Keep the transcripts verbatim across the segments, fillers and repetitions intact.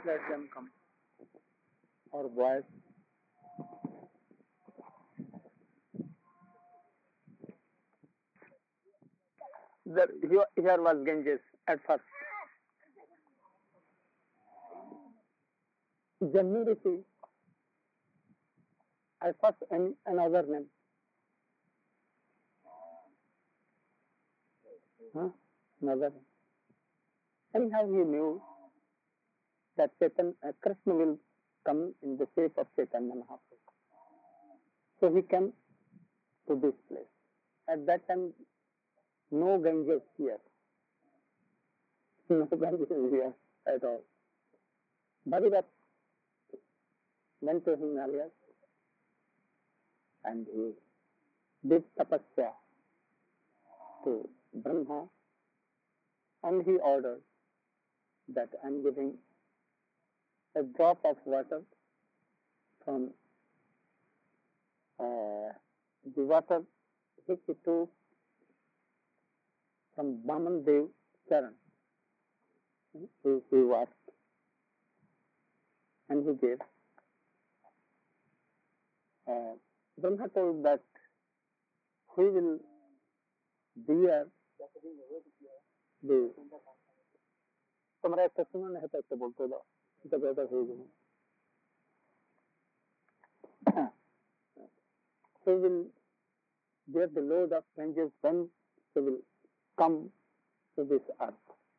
let them come. Or boys. The, here, here was Ganges at first. Jammu Rishi at first an, another name. Huh? Another name. Anyhow, he knew that Chaitanya, uh, Krishna will come in the shape of Chaitanya Mahaprabhu. So he came to this place. At that time, no Ganges here. No Ganges here at all. Bhagirath went to Himalayas and he did tapasya to Brahma, and he ordered that I am giving a drop of water from uh, the water which he took from Vaman Dev Charan. He, he washed and he gave. Uh, Brahma told that he will bear the. तुम्हारा एक सुना नहीं था तो बोलते दो तो बेहतर हो गया. He will bear the load of Ganges when he will come to this earth.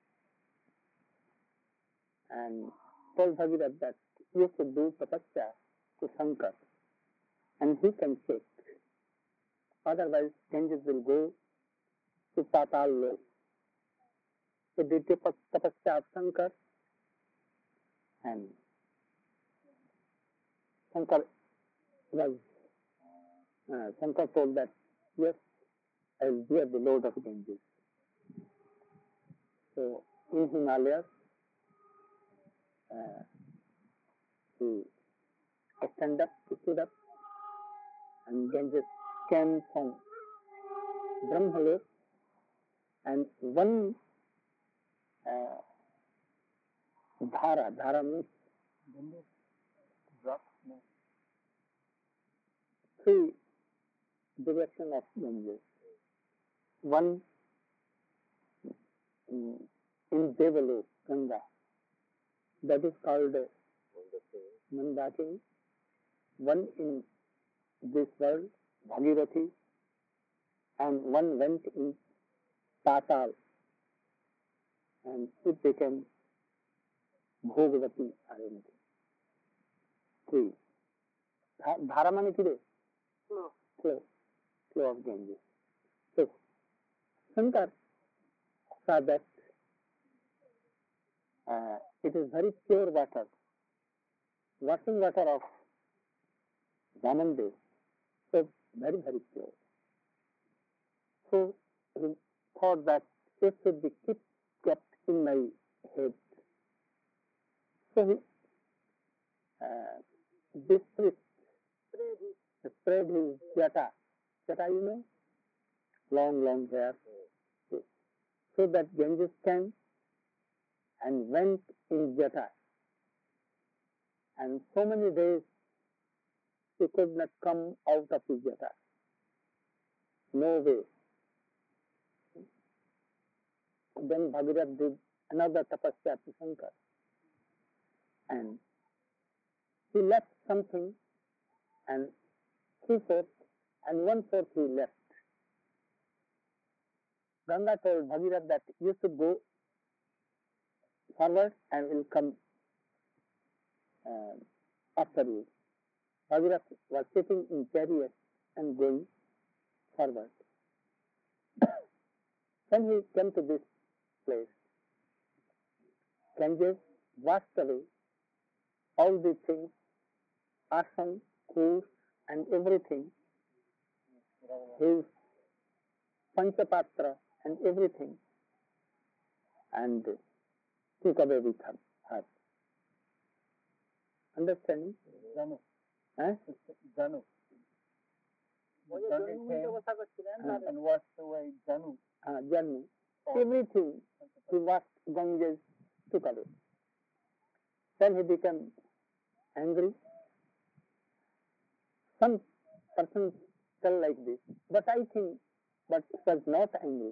And told Bhagirath that you should do tapasya to Shankar and he can take. Otherwise, Ganges will go to Patal Lok. So did tapasya of Shankar, and Shankar was, uh, Shankar told that, yes, I will bear the load of Ganges. So in Himalayas, uh, he stand up, he stood up, and Ganges came from Brahmalok, and one uh, dhara, dhara means drop, no. Three direction of Ganges. One um, in Devalok, Ganga, that is called uh, Mandakini. One in this world, Bhagirathi, and one went in Patal, and it became Bhogavati Arunati. Three. Dhara mani kide? Flow. Flow. Flow of Ganges. So, Shankar saw that uh, it is very pure water, washing water of Vamandev. So, very, very pure. So, he thought that it should be kept, kept in my head. So, he uh, this priest spread his jata. Jata, you know? Long, long hair. So that Ganges came and went in jata. And so many days he could not come out of his jata. No way. Then Bhagirath did another tapasya to Shankar. And he left something, and three-fourths and one-fourth he left. Ganga told Bhagirath that you should go forward and will come uh, after you. Bhagirath was sitting in chariot and going forward. When he came to this place, Ganges washed away all the things, asam, kur, and everything, his panchapatra and everything, and took away with her. her. Understanding? Janu. Huh? Janu. And, and washed away Janu. Uh, Janu. Everything he washed, Ganges took away. then he became angry. Some persons tell like this, but I think, but he was not angry.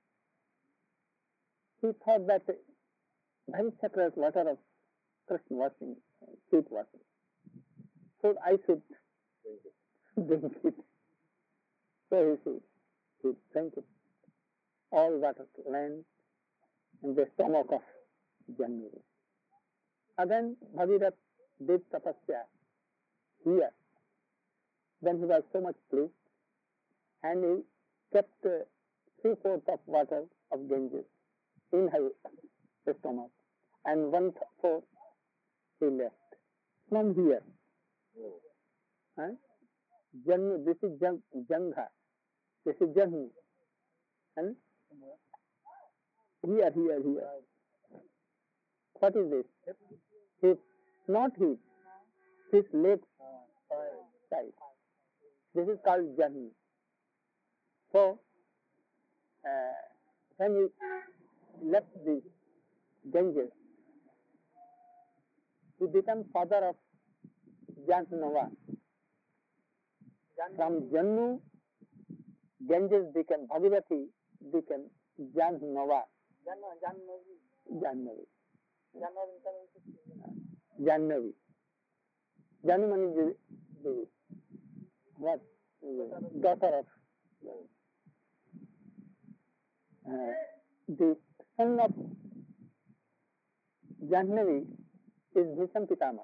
He thought that very sacred water of Krishna washing, feet washing, so I should drink it. So he should, he drank it. All water lands in the stomach of Janmari. And then Bhagirath did tapasya here. Then he was so much pleased, and he kept uh, three-fourths of water of Ganges in his stomach, and one-fourth he left. From here, huh? Janmu, this is Jang, Jangha, this is Janmu, and here, here, here. What is this? Hip, not hip, his left side. This is called Janmu. So, uh, when he left the Ganges, he became father of Janmava. From Janmu, Ganges became Bhagirathi, became Janmava. Janmavi. Janmavi. Janmani is the what? Daughter of uh, the son of Janmavi is Bhisham Pitama.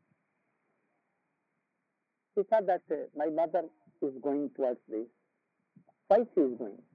He thought that uh, my mother is going towards this. Why she is going?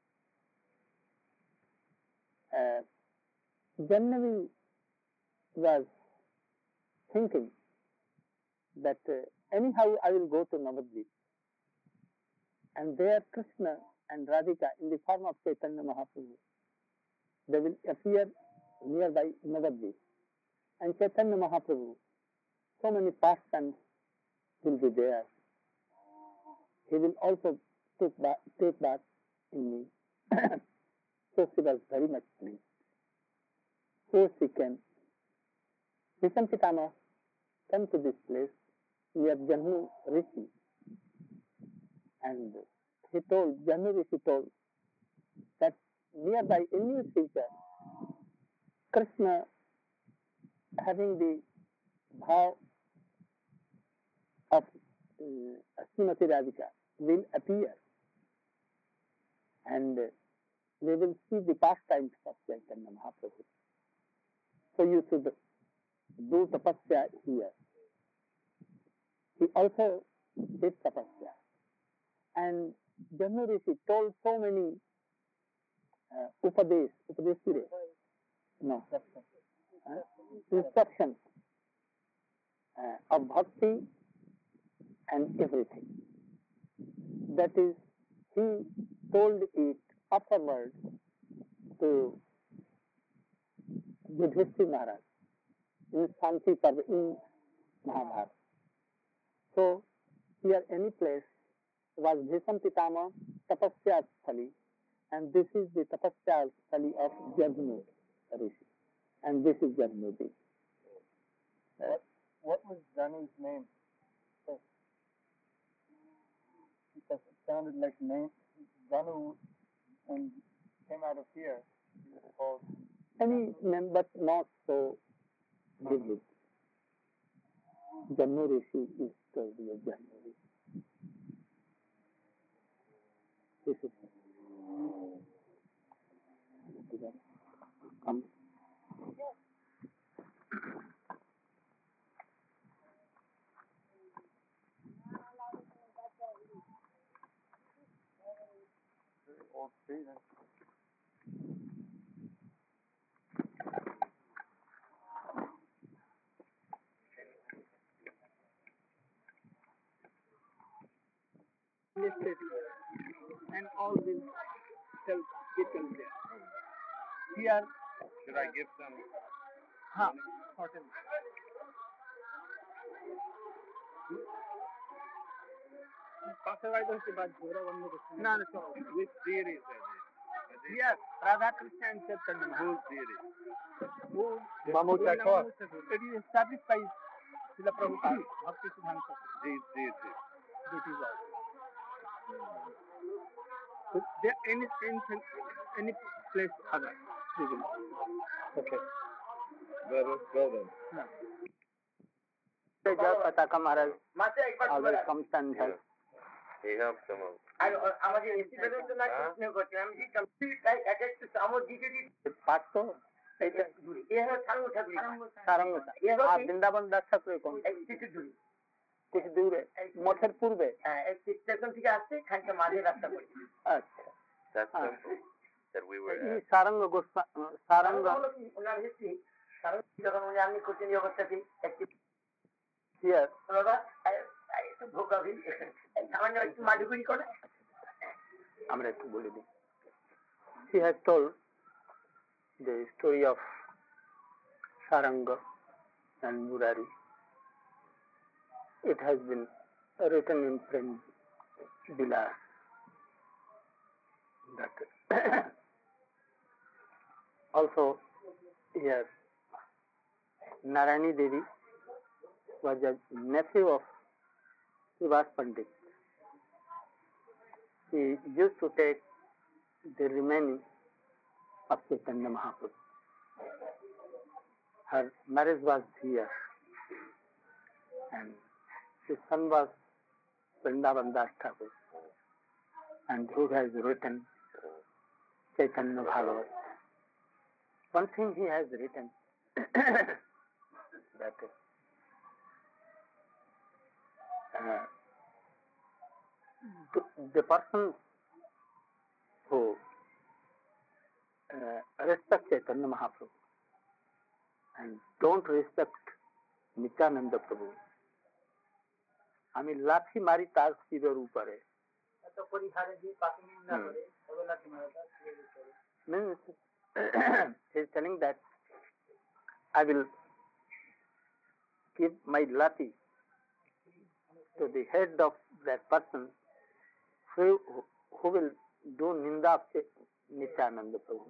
Uh, Janmavi was thinking that uh, anyhow I will go to Navadvip, and there Krishna and Radhika in the form of Chaitanya Mahaprabhu, they will appear nearby Navadvip, and Chaitanya Mahaprabhu, so many pastimes will be there. He will also take bath, take bath in me. So she was very much pleased. So she came. Bhisham Pitama came to this place near Janmu Rishi, and he told, Janmu Rishi told that nearby in his future, Krishna having the bhav of uh, Srimati Radhika will appear, and uh, we will see the pastimes of Chaitanya Mahaprabhu. So you should do tapasya here. He also did tapasya. And Janmu Rishi told so many uh, upadesh, upadeshire, no, uh, instructions uh, of bhakti and everything. That is, he told it afterwards to Yudhishthira Maharaj in Shanti Parva in Mahabharata. So, here any place was Bhisham Pitama Tapasya Sthali, and this is the Tapasya Sthali of Janmu Rishi, and this is Janmu Rishi. What, what was Janu's name? Because it sounded like name Janu, when he came out of here, he was called Any name, but not so vivid. Janmu Rishi is told as Janmu Rishi. This is come. very old street. Listed and all will self become there. Here, Should I give some? huh, certain. পাশের বাড়িতে হচ্ছে বা ঘোরা বন্ধ করছে না না চলো Which deity is that? Yes, Radha Krishna and Chaitanya. Whose theory? Who Mahmud Rathore. It is established by Srila Prabhupada, Bhakti Siddhanta. These, these, these. This is all. So there any any any place other. We will. Okay. Let us go then. No. Jai Pataka Maharaj always comes and Yeah. helps. He helps them out. আমাদের AC বেরোতে না প্রশ্ন করছে আমি যে computer এক একটা আমার দিকে দিকে पाठ तो এটা দূরে এ হলো সারঙ্গ ঠাকুর सारंग আর বৃন্দাবন দাস ঠাকুর কোন কিছু দূরে কিছু দূরে মঠের পূর্বে হ্যাঁ এই স্টেশন থেকে আসছে খানিকটা মাঝে রাস্তা পড়ছে আচ্ছা That Ah. temple that we were এই at. সারঙ্গ গোস্বা সারঙ্গ হলো কি ওনার হিস্ট্রি কারণ যখন উনি আপনি করছেন এই অবস্থাতে একটি হিয়ার বাবা একটু ভোগাবি সামান্য একটু মাটিগুড়ি করে আমরা একটু বলে দিই he has told the story of Saranga and Murari. It has been written in Prem Vilas that also here Narayani Devi was a nephew of Srivas Pandit. He used to take the remaining of Chaitanya Mahaprabhu. Her marriage was here and his son was Vrindavan Das Thakur and who has written Chaitanya Bhagavat. One thing he has written that uh, the, the person who uh, respect Chaitanya Mahaprabhu and don't respect Nityananda Prabhu, আমি লাঠি মারি তার শিরের উপরে এত পরিহারে দিয়ে পাখি না করে ওগুলা তোমার means he is telling that I will give my lathi to the head of that person who, who will do ninda of Nityananda Prabhu.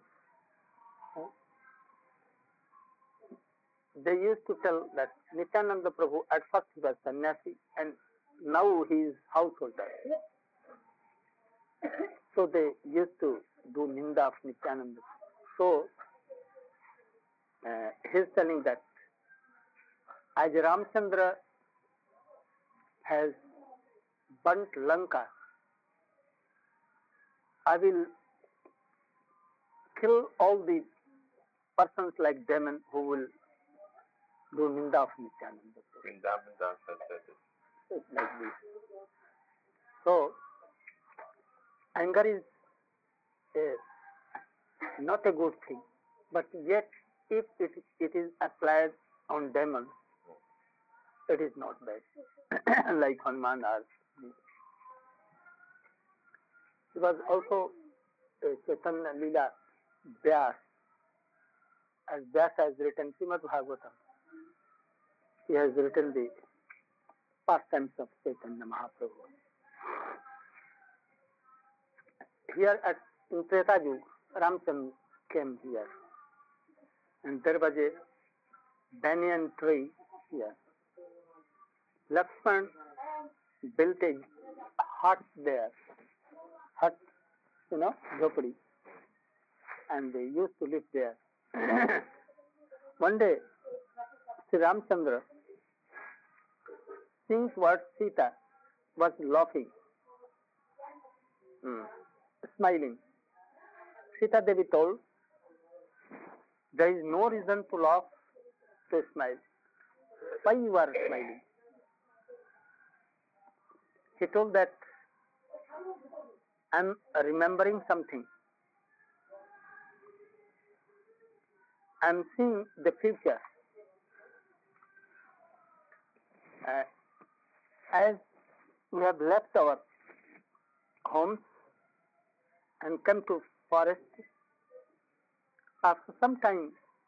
They used to tell that Nityananda Prabhu at first he was sannyasi and now he is householder. So they used to do ninda of Nityananda. So uh, he is telling that as Ramchandra has burnt Lanka, I will kill all the persons like Demon who will do ninda of Nityananda. Vrindavan Das has said it. It's like this. So, anger is a, not a good thing, but yet if it, it is applied on demons, it is not bad, like Hanuman or he was also a Chaitanya Leela Vyas, as Vyas has written Srimad Bhagavatam. He has written the pastimes of Chaitanya Mahaprabhu. Here at in Treta Yuga, Ramchandra came here, and there was a banyan tree here. Lakshman built a hut there, hut, you know, jhopadi, and they used to live there. One day, Sri Ramchandra, seeing what Sita was laughing, hmm, smiling. Sita Devi told, there is no reason to laugh, to smile. Why you are smiling? He told that I am remembering something. I am seeing the future. Uh, as we have left our homes and come to forest, after some time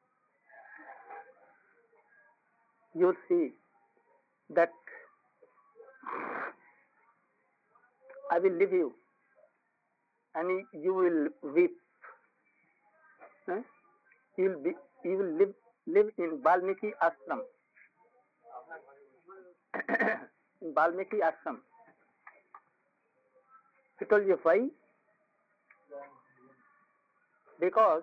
you will see that I will leave you and you will weep Huh? He will be, he will live live in Valmiki ashram. In Valmiki ashram. He told you why? Because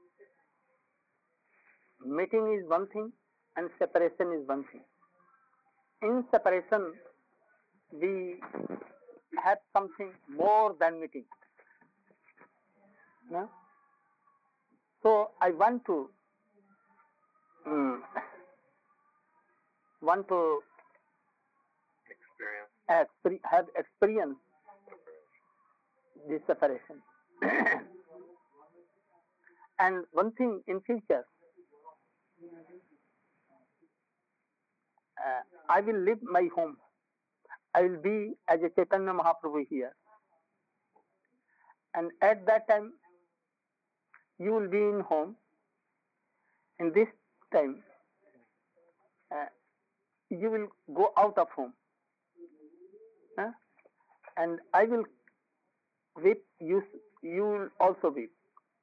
meeting is one thing and separation is one thing. In separation, we have something more than meeting. No? So I want to um, want to Experience. exper- have experienced this separation. And one thing in future, uh, I will leave my home. I will be as a Chaitanya Mahaprabhu here. And at that time, you will be in home. In this time, uh, you will go out of home. Huh? And I will weep, you, you will also weep.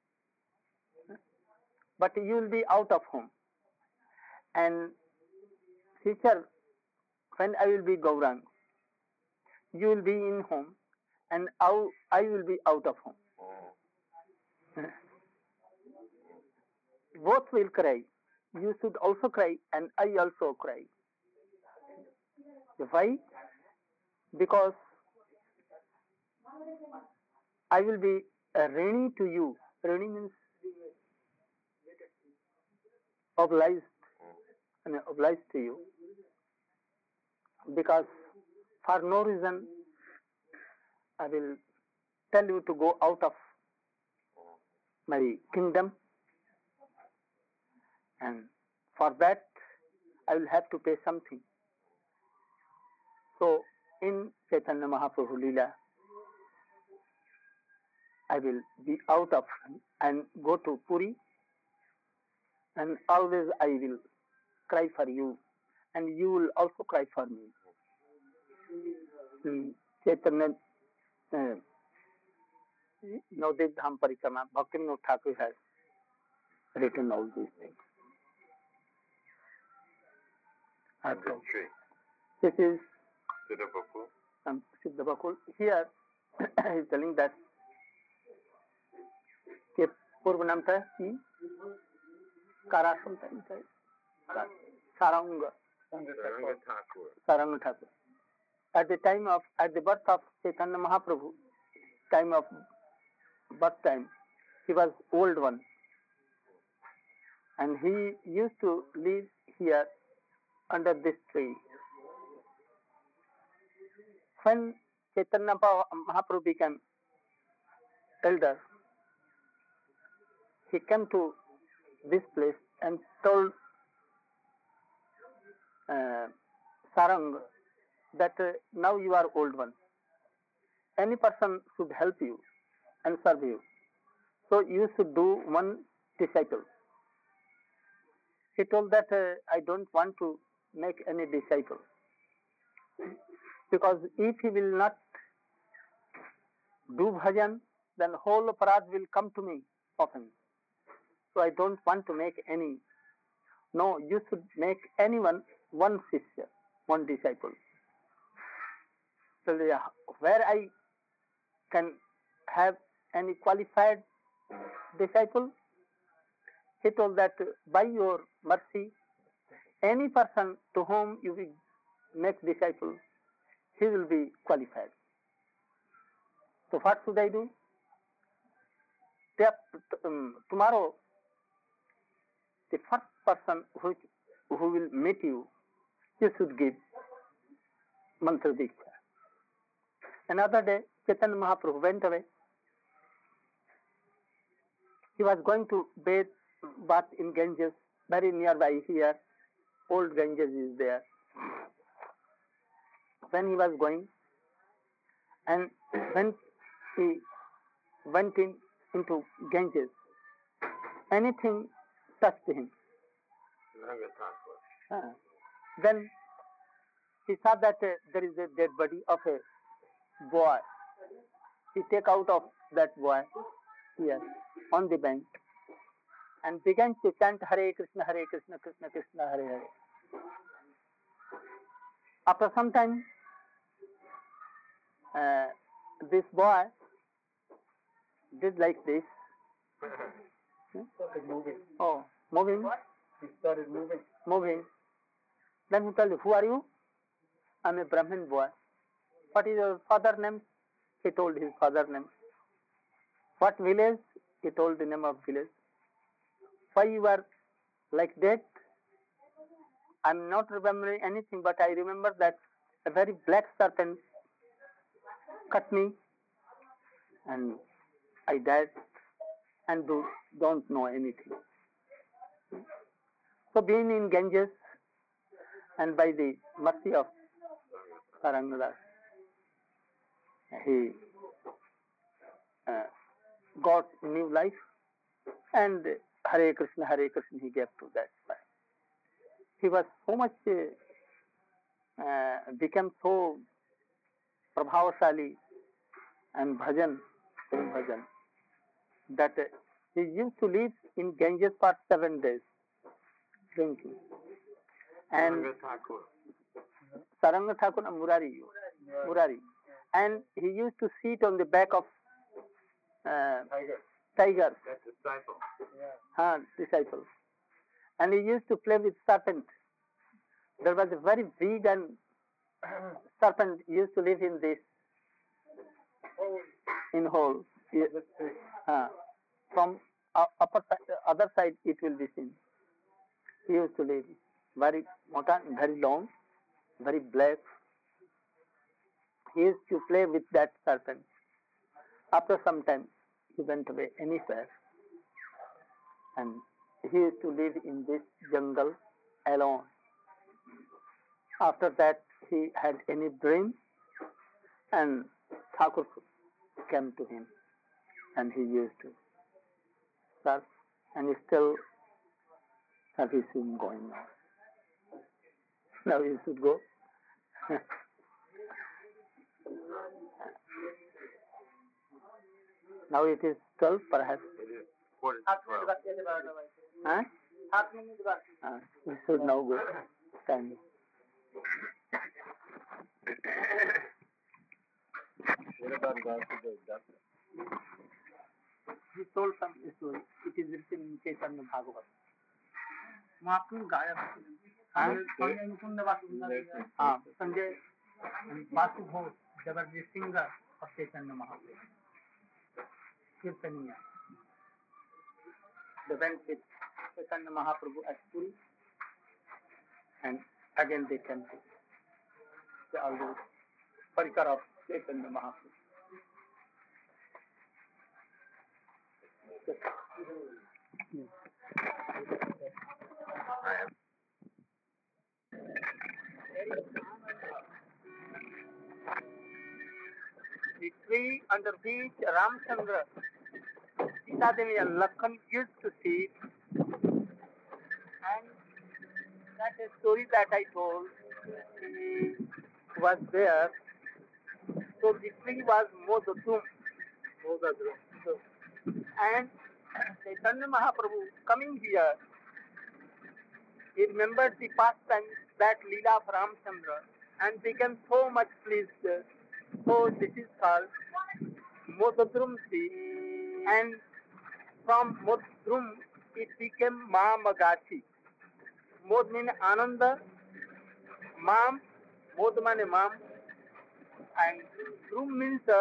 But you will be out of home. And future, when I will be Gaurang, you will be in home and I will be out of home. Mm. Both will cry. You should also cry and I also cry. Why? Because I will be a Rani to you. Rani means obliged, and obliged to you. Because for no reason I will tell you to go out of my kingdom, and for that I will have to pay something. So in Chaitanya Mahaprabhu Leela, I will be out of and go to Puri, and always I will cry for you, and you will also cry for me. Hmm. Chaitanya uh, Navdev Dham Parikrama, Bhaktivinoda Thakur has written all these things. And this tree. This is Siddhabakul. um, Siddhabakul. Here he is telling that के पूर्व नाम था कि काराश्रम था Sarang Saranga Thakur. Saranga Thakur. At the time of at the birth of Chaitanya Mahaprabhu, time of birth time, he was old one, and he used to live here under this tree. When Chaitanya Mahaprabhu became elder, he came to this place and told uh, Sarang that uh, now you are old one. Any person should help you and serve you. So you should do one disciple. He told that uh, I don't want to make any disciple. Because if he will not do bhajan, then whole aparad will come to me often. So I don't want to make any. No, you should make anyone one sishya, one disciple. So where I can have any qualified disciple, he told that by your mercy, any person to whom you will make disciple, he will be qualified. So what should I do? Um, tomorrow, the first person who, who will meet you, you should give mantra diksha. Another day, Chaitanya Mahaprabhu went away. He was going to bathe, bath in Ganges, very nearby here. Old Ganges is there. When he was going, and when he went in into Ganges, anything touched him. Saranga Thakur. Uh, then he saw that uh, there is a dead body of a boy. He take out of that boy here on the bank and began to chant Hare Krishna, Hare Krishna, Krishna Krishna, Hare Hare. After some time, uh, this boy did like this. He started moving. Oh, moving, He started moving. moving. Then he told, who are you? I'm a Brahmin boy. What is your father's name? He told his father's name. What village? He told the name of village. Why you are like that? I'm not remembering anything, but I remember that a very black serpent cut me and I died and do, don't know anything. So being in Ganges and by the mercy of Saranga, he uh, got new life and Hare Krishna, Hare Krishna he gave to that life. He was so much, uh, uh, became so prabhavashali and bhajan, bhajan, that uh, he used to live in Ganges for seven days drinking. And Saranga Thakur. Saranga Thakur and Murari, Murari. And he used to sit on the back of uh, Tiger. tigers, That disciple. Yeah. uh, disciples. And he used to play with serpent. There was a very big and serpent used to live in this, Oh, in hole. He- let's see. uh, from uh, upper side, other side it will be seen. He used to live very mota, very long, very black. He used to play with that serpent. After some time, he went away anywhere. And he used to live in this jungle alone. After that, he had any dream, and Thakur came to him, and he used to serve, and still service is going on. Now he should go. Now it is twelve, perhaps. It is quarter to सात मिनट twelve. बाकी है बारह बजे Huh? सात minute बाकी Uh, we should now go. Time. What about Vasudev Datta? He told some story. It is written in Chaitanya Bhagavat. महाप्रभु गायब हाँ संजय मुकुंद वासुदेव हाँ संजय वासु घोष जबरदस्त singer of Chaitanya Mahaprabhu. Kirtaniya. They went with Chaitanya Mahaprabhu at Puri, and again they came to the always parikar of Chaitanya Mahaprabhu. I am. The tree under which Ramchandra, Sita Devi and Lakshman used to sit, and that story that I told was there. So the tree was Modadrum. Modadrum. So, and Chaitanya Mahaprabhu coming here, he remembered the past time, that Leela of Ramchandra, and became so much pleased. So this is called Modadrum tree, and from Modadrum it became Mamagachi. Mod means Ananda, Mam, Mod means Mam, and Drum means uh,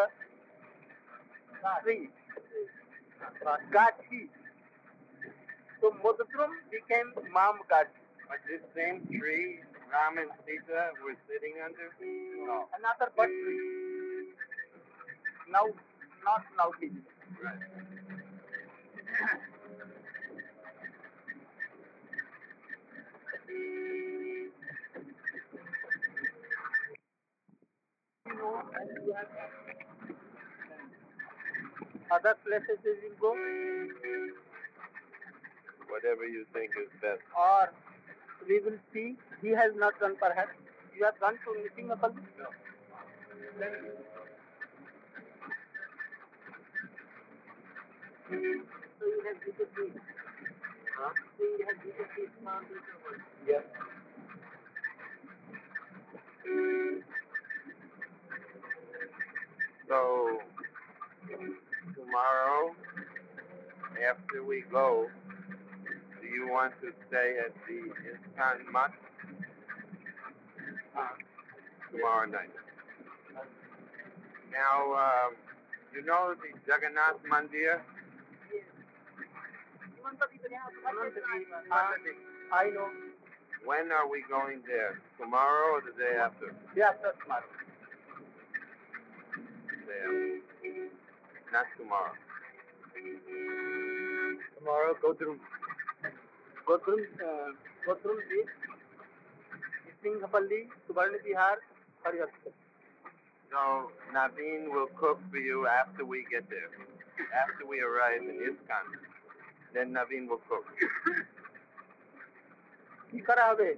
tree, Gachi. So Modadrum became Mamagachi. But this same tree, Ram and Sita were sitting under? No. Another but tree. Now, not now visible. Right. You know, and you have other places you will go, Whatever you think is best. or we will see. He has not gone perhaps. You have gone to Nisimapalli? No. Then, so you have visited me. Huh? Yes. So tomorrow, after we go, do you want to stay at the Iskan Mutt tomorrow night? Now, um, you know the Jagannath Mandir? I know. When are we going there? Tomorrow or the day after? Yeah, that's tomorrow. Day after. Not tomorrow. Tomorrow, go through. Go through, uh, go through this. Singapalli, Subarna Bihar, Harihar. So Naveen will cook for you after we get there. After we arrive in Iskan, then Naveen will cook. কি করা হবে?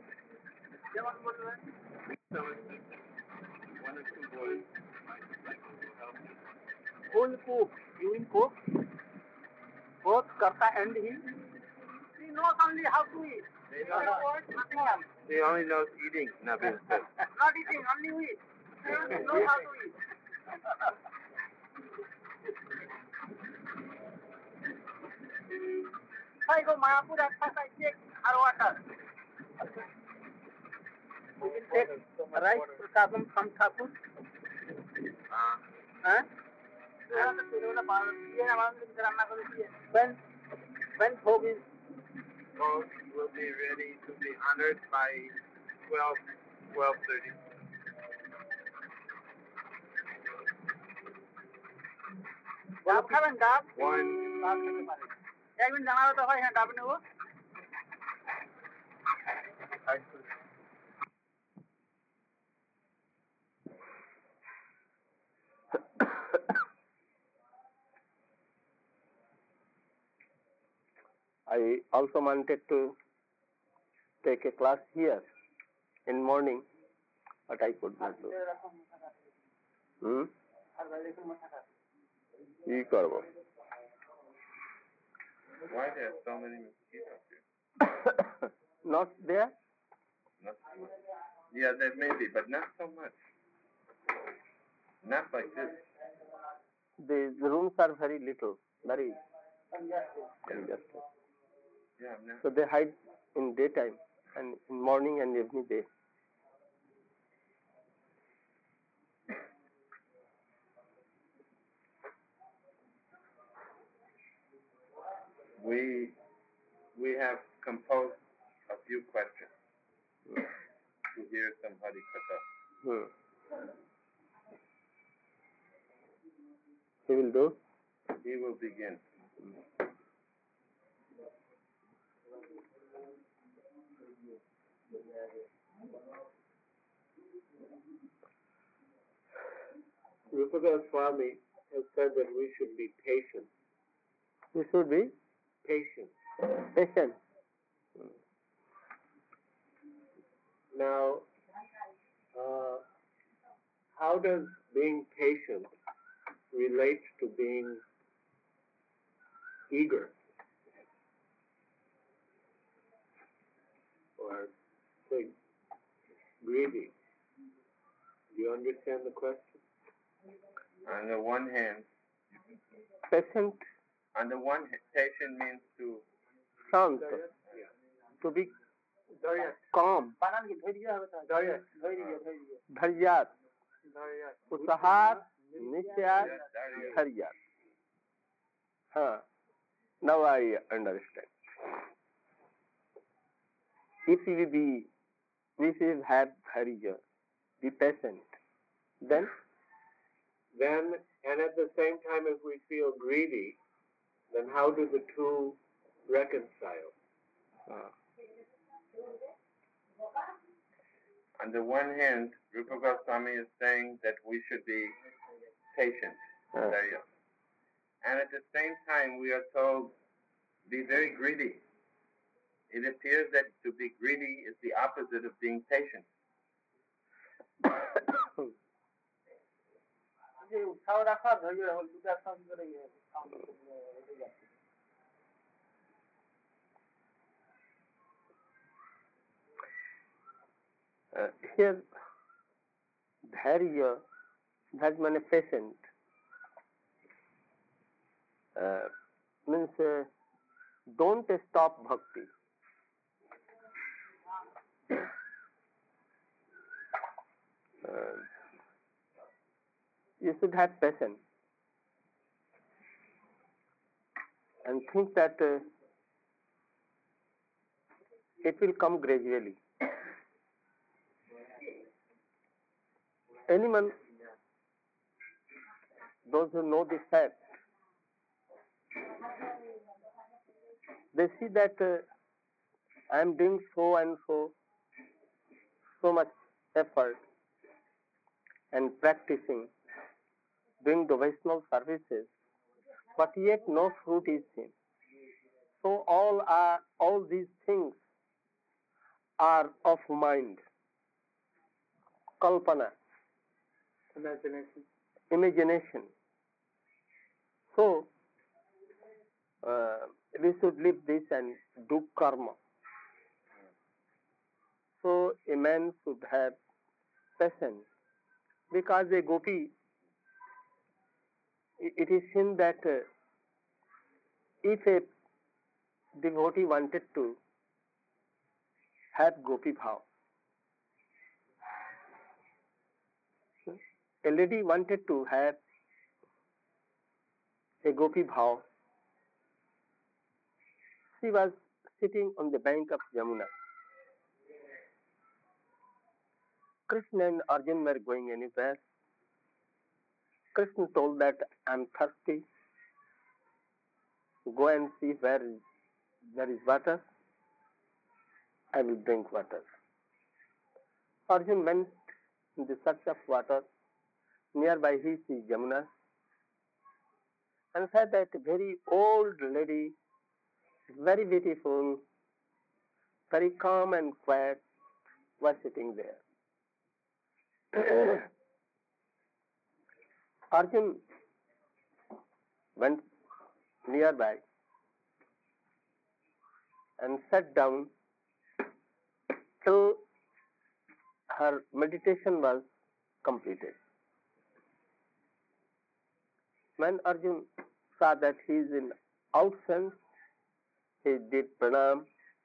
So one or two boys, my disciples, will help you. Who will cook? You will cook? Both Karta and he? He knows only how to eat. They don't know. Nothing else. He only knows eating, Naveen says. Not eating, only eat. He doesn't know how to eat. I go Mayapur at first I take her water. We will take rice prasadam from Thakur. Uh, Huh? When, when Bhog is both will be ready to be honored by twelve, twelve thirty. ডাব খাবেন ডাব One. ডাব খেতে পারে একদিন জানালে তো হয় হ্যাঁ ডাব নেবো I also wanted to take a class here in morning, but I could not do. Hmm? কি করব? Why there are so many mosquitoes here? Not there? Not so much. Yeah, there may be, but not so much. Not like this. The, the rooms are very little, very congested. Yeah, not. So they hide in daytime and in morning and evening day. We we have composed a few questions to hear some Hari Katha. Hmm. He will do? He will begin. Rupa Goswami has said that we should be patient. We should be patient. Patient. Now, uh, how does being patient relate to being eager or say greedy? Do you understand the question? On the one hand, Patient, on the one hand, patient means to Shanto, to be calm, বানান কি ধৈর্য হবে তো ধৈর্য ধৈর্য ধৈর্য धैर्यात, ধৈর্য उत्साहात, निश्चयात, Dharya. धैर्यात. Huh. Now I understand. If we be, if we have dharya, be patient, then, then, and at the same time, if we feel greedy, then how do the two reconcile? Uh, On the one hand, Rupa Goswami is saying that we should be patient. uh, Dharya. And at the same time, we are told, be very greedy. It appears that to be greedy is the opposite of being patient. যে উৎসাহ রাখা ধৈর্য রাখা দুটো একসঙ্গে করে Uh, here, dharya, that means patient, uh, means uh, don't stop bhakti. Uh, you should have patience and think that uh, it will come gradually. Anyone, those who know this fact, they see that uh, I am doing so and so, so much effort and practicing, doing the Vaishnava services, but yet no fruit is seen. So all are all these things are of mind, kalpana, Imagination. imagination. So uh, we should leave this and do karma. So a man should have patience, because a gopi, it is seen that uh, if a devotee wanted to have gopi bhav, a lady wanted to have a gopi bhav, she was sitting on the bank of Yamuna. Krishna and Arjuna were going anywhere. Krishna told that I am thirsty. Go and see where there is water. I will drink water. Arjuna went in the search of water. Nearby he sees Yamuna and said that a very old lady, very beautiful, very calm and quiet, was sitting there. Arjuna went nearby and sat down till her meditation was completed. When Arjuna saw that he is in outsense, he did pranam.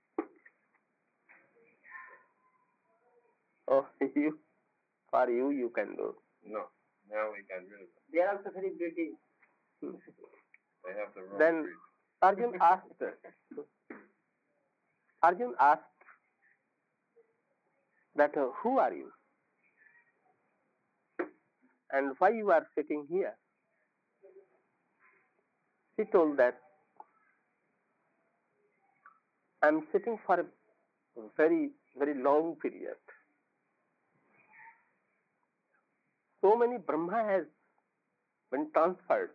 Oh, you, for you, you can do. No, now we can do it. They are also very pretty. They have the wrong Then treat. Arjuna asked, Arjuna asked that uh, who are you? And why you are sitting here? She told that I am sitting for a very, very long period. So many Brahma has been transferred,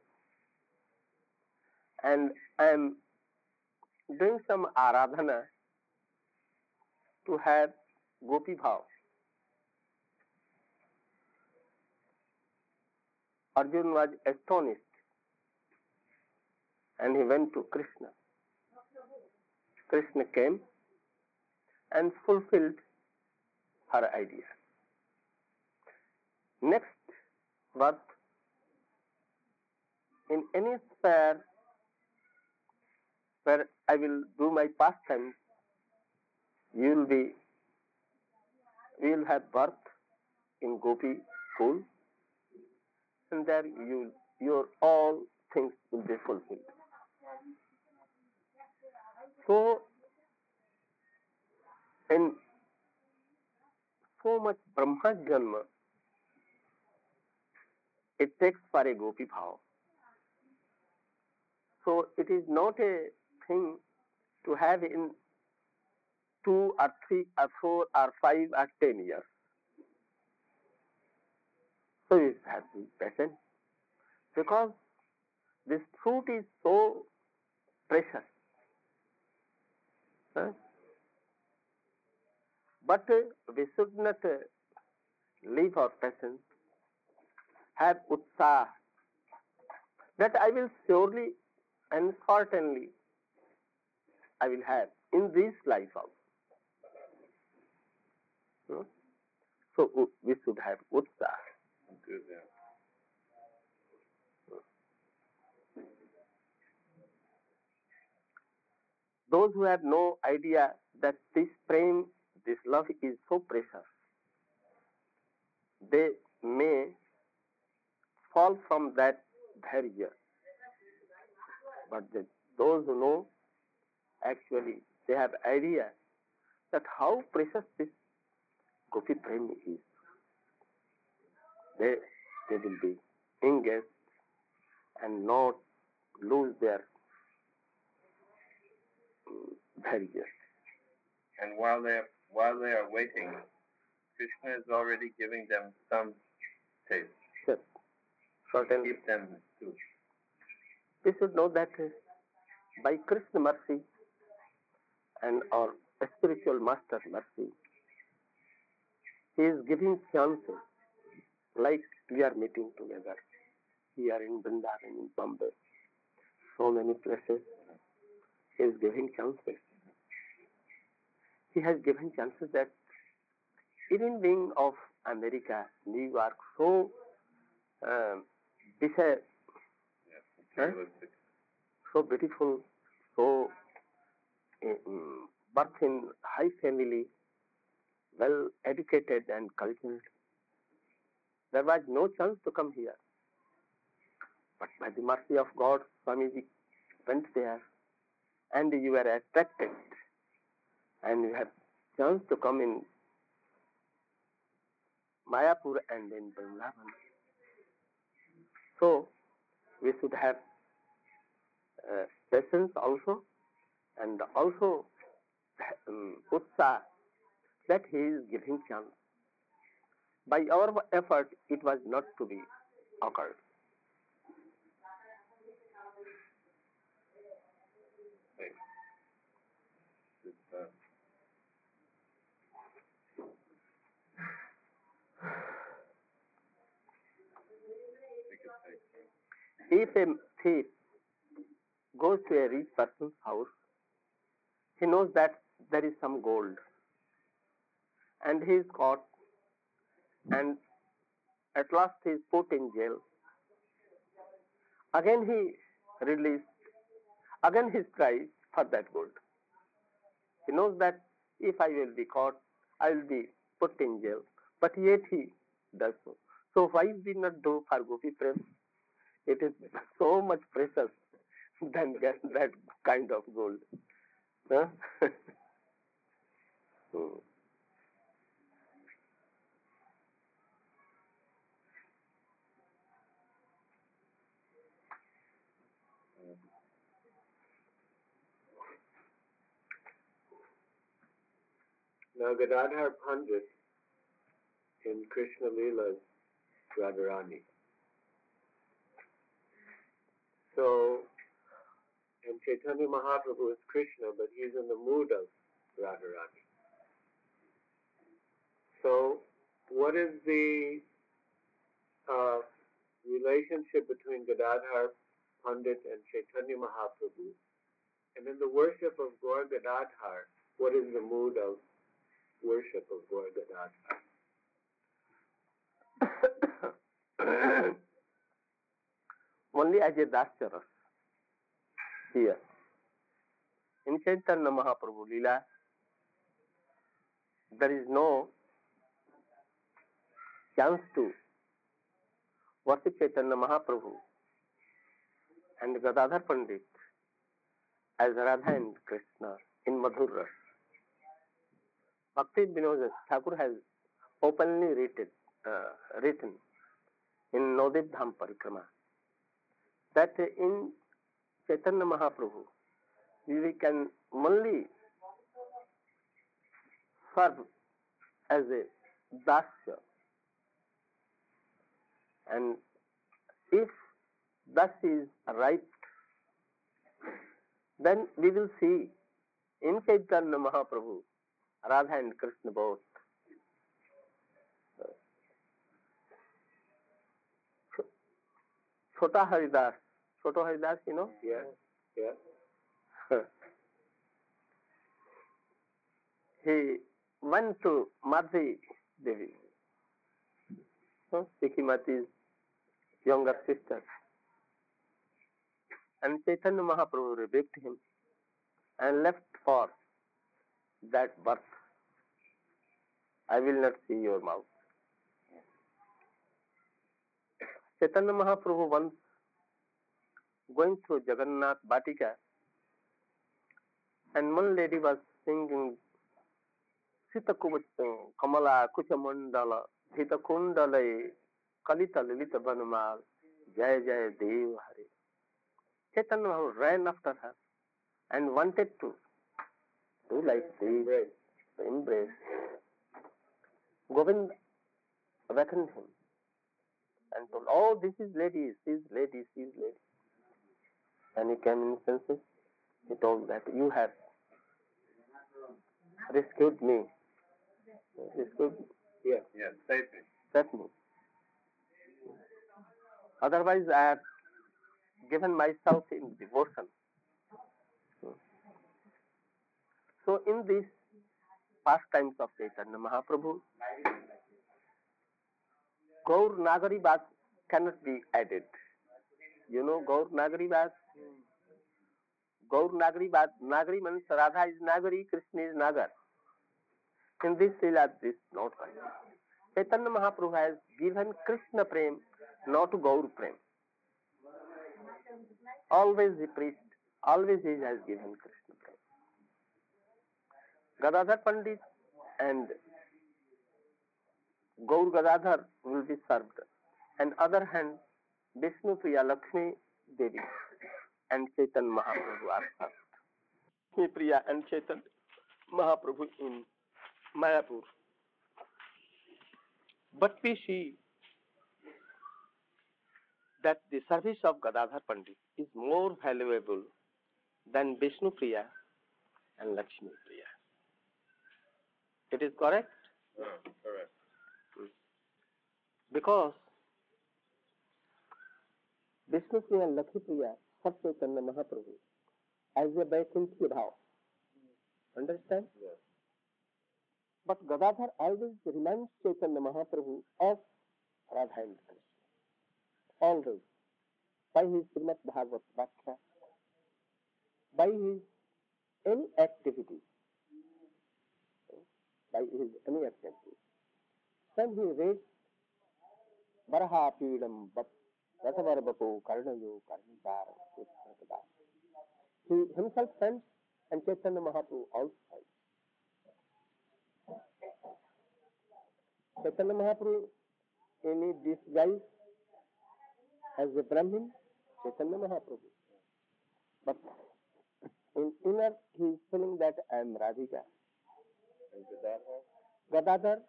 and I am doing some aradhana to have gopi bhav. Arjuna was astonished and he went to Krishna. Krishna came and fulfilled her idea. Next birth, in any sphere where I will do my pastimes, you will be, we will have birth in Gopi school, and there you, your all things will be fulfilled. So, in so much Brahma Janma, it takes for a Gopi bhav. So, it is not a thing to have in two or three or four or five or ten years. So, you have to be patient, because this fruit is so precious. Huh? But uh, we should not uh, leave our patience, have utsah, that I will surely and certainly I will have in this life also. Hmm? So u- we should have utsaha. Enthusiasm. Those who have no idea that this prem, this love is so precious, they may fall from that dhairya. But the, those who know, actually, they have idea that how precious this Gopi prem is. They, they will be engaged and not lose their um, dhairya. And while they are, while they are waiting, Krishna is already giving them some taste. Yes, certainly. Keep them too. We should know that uh, by Krishna mercy and our spiritual master mercy, he is giving chances, like we are meeting together here in Vrindavan, in Bombay, so many places. He is giving chances. He has given chances that even being of America, New York, so um, this uh, Yes, huh? materialistic. so beautiful, so um, birth in high family, well educated and cultured. There was no chance to come here. But by the mercy of God, Swamiji went there, and you were attracted, and you have chance to come in Mayapur and in Vrindavan. So we should have uh, patience also, and also um, utsaha that he is giving chance. By our effort, it was not to be occurred. Right. This, uh, we could take, uh, If a thief goes to a rich person's house, he knows that there is some gold, and he is caught, and at last he is put in jail. Again he released, again he tries for that gold. He knows that if I will be caught, I will be put in jail, but yet he does so. So why we not do for Gopi Prem? It is so much precious than get that kind of gold. Huh? Hmm. Now Gadadhar Pandit in Krishna Leela's Radharani. So, and Chaitanya Mahaprabhu is Krishna, but he's in the mood of Radharani. So, what is the uh, relationship between Gadadhar Pandit and Chaitanya Mahaprabhu? And in the worship of Gaur Gadadhar, what is the mood of worship of Gaur Gadadhar? Only as a Dasyaras here. In Chaitanya Mahaprabhu Leela, there is no chance to worship Chaitanya Mahaprabhu and Gadadhar Pandit as Radha and Krishna in Madhur Ras. Bhakti Vinod Thakur has openly written, uh, written in Navdev Dham Parikrama that in Chaitanya Mahaprabhu we can only serve as a dasya, and if das is right, then we will see in Chaitanya Mahaprabhu Radha and Krishna both. Chota Haridas, Chota Haridas, you know? Yes, yes. He went to Madhi Devi Srimati's younger sister. And Chaitanya Mahaprabhu rebuked him and left for that birth. I will not see your mouth. Chaitanya Mahaprabhu once going through Jagannath Batika, and one lady was singing Sita Kuvacha Kamala Kuchamandala Sita Kundale Kalita Lilita Vanamal Jaya Jaya Dev Hari. Chaitanya Mahaprabhu ran after her and wanted to do like this, to embrace. Govind awakened him and told, oh, this is lady, she is lady, she is lady. And he came in senses. He told that you have rescued me. Rescued me. Yes, yes, saved me. Saved me. Otherwise, I have given myself in devotion. So, in these pastimes of Chaitanya Mahaprabhu, Gaur Nagari Bas cannot be added. You know Gaur Nagari Bas? Gaur Nagari Bas, Nagari means Radha is Nagari, Krishna is Nagar. In this Srila, this not right. Chaitanya Mahaprabhu has given Krishna Prem, not Gaur Prem. Always he preached, always he has given Krishna Prem. Gadadhar Pandit and Gaur Gadadhar will be served. And other hand, Vishnu Priya Lakshmi Devi and Chaitanya Mahaprabhu are served. Lakshmi Priya and Chaitanya Mahaprabhu in Mayapur. But we see that the service of Gadadhar Pandit is more valuable than Vishnu Priya and Lakshmi Priya. It is correct? No, correct. Because Vishnu Priya and Lakshmi Priya serve Chaitanya Mahaprabhu as a Vaikuntha bhav. Understand? Yes. But Gadadhar always reminds Chaitanya Mahaprabhu of Radha and Krishna. Always. By his Srimad Bhagavad Vaksha, by his any activity, by his any activity. When he reads Varaha Pidam Ratavarvapo Karnayo Karnitara, he himself sends and Chaitanya Mahaprabhu also sends. Chaitanya Mahaprabhu in his disguise as a Brahmin, Chaitanya Mahaprabhu. But in inner he is feeling that I am Radhika. And Gadadhar? Gadadhar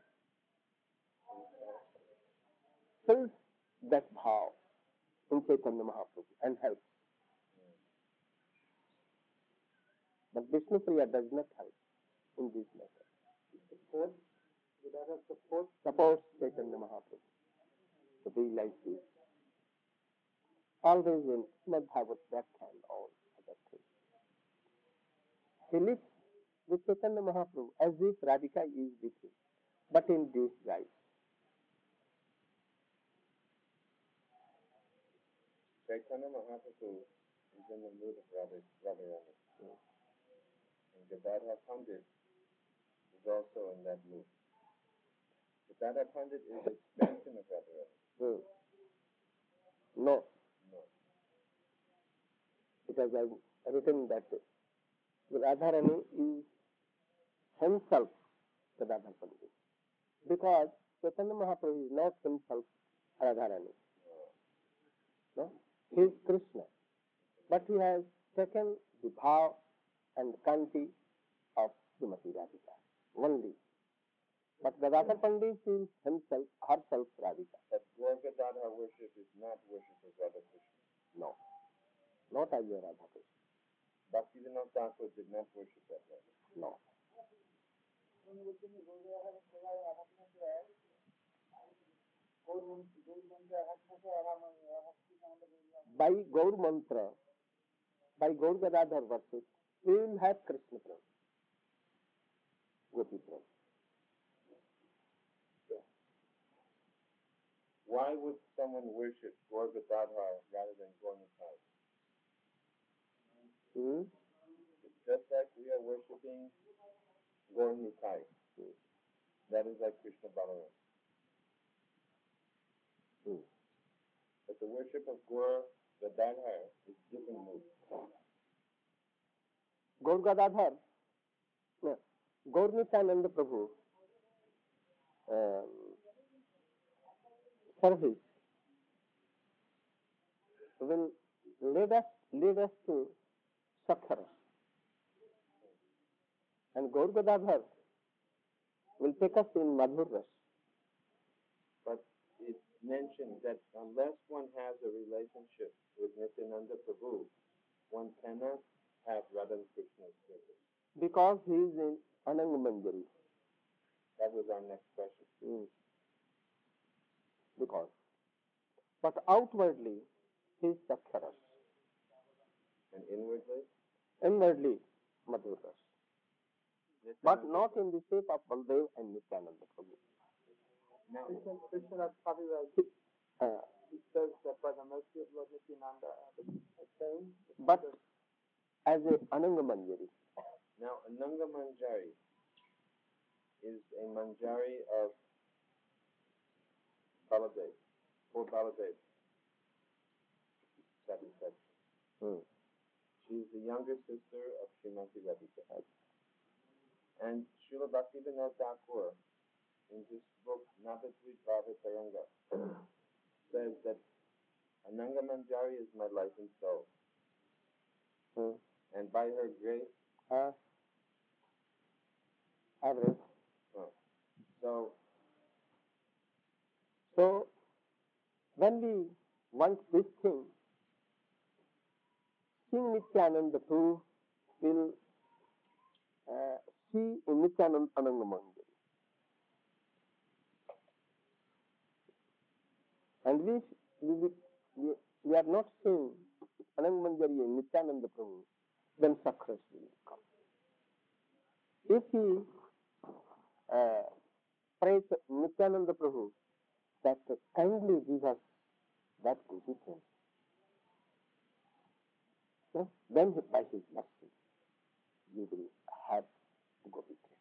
fills that bhav in Chaitanya Mahaprabhu and helps. But Vishnu Priya does not help in this matter. Support, Gadadhar support, supports Chaitanya Mahaprabhu to be like this. Always in Srimad Bhagavad Vaksha and all other things. He lives with Chaitanya Mahaprabhu as if Radhika is with him, but in disguise. Chaitanya Mahaprabhu is in the mood of Radha, Radharani. Mm. And Gadadhar Pandit is also in that mood. Gadadhar Pandit is the extension of Radharani. Mm. No, No. because I've written that Radharani is himself Gadadhar Pandit. Because Chaitanya Mahaprabhu is not himself Radharani. No? He is Krishna. But he has taken the bhav and kanti of Srimati Radhika only. But Gadadhar Pandit is himself, herself Radhika. But Gaur Gadadhar worship is not worship of Radha Krishna. No. Not as a Radha Krishna. Bhaktivinoda Thakur did not worship that Radha. No. By Gaur Mantra, by Gaur Gadadhar verses, we will have Krishna Prem, Gopi Prem. Why why would someone worship Gaur Gadadhar rather than Gaur Nitai? Hmm? It's just like we are worshipping Gaur Nitai. That is like Krishna Balaram. Hmm. But the worship of Gaur Gadadhar is different move. Gaur Gadadhar, no, Gaur Nityananda Prabhu um, service will lead us, lead us to Sakhara. And Gaur Gadadhar will take us in Madhur Ras. But it's mentioned that unless one has a relationship with Nityananda Prabhu, one cannot have Radha Krishna's service. Because he is in Ananga Manjari. That was our next question. Mm. Because. But outwardly, he is Sakhara. And inwardly? Inwardly, Madhur Ras. But not in the shape of Baldev and Nityananda Prabhu. Now, Krishna, Krishna Kaviraj, Uh, he says that by the mercy of Lord Nityananda, the same. but as a Ananga Manjari. now Ananga Manjari is a Manjari of Baladev, for Baladev. That is that. Hmm. She is the younger sister of Srimati Radhika. And Srila Bhaktivinoda Thakur, in this book, Nabadvit Bhava Taranga, says that Ananga Manjari is my life and soul. Hmm. And by her grace, Uh, average. oh, so So, when we want this thing, King Nityananda Prabhu will uh, see in Nityananda Ananga Manjari. And we, we, we, we are not seeing Ananga Manjari in Nityananda Prabhu, then Sakras will come. If he uh, prays Nityananda Prabhu that kindly give us that gopikas, no? Then by his mercy we will have gopikas.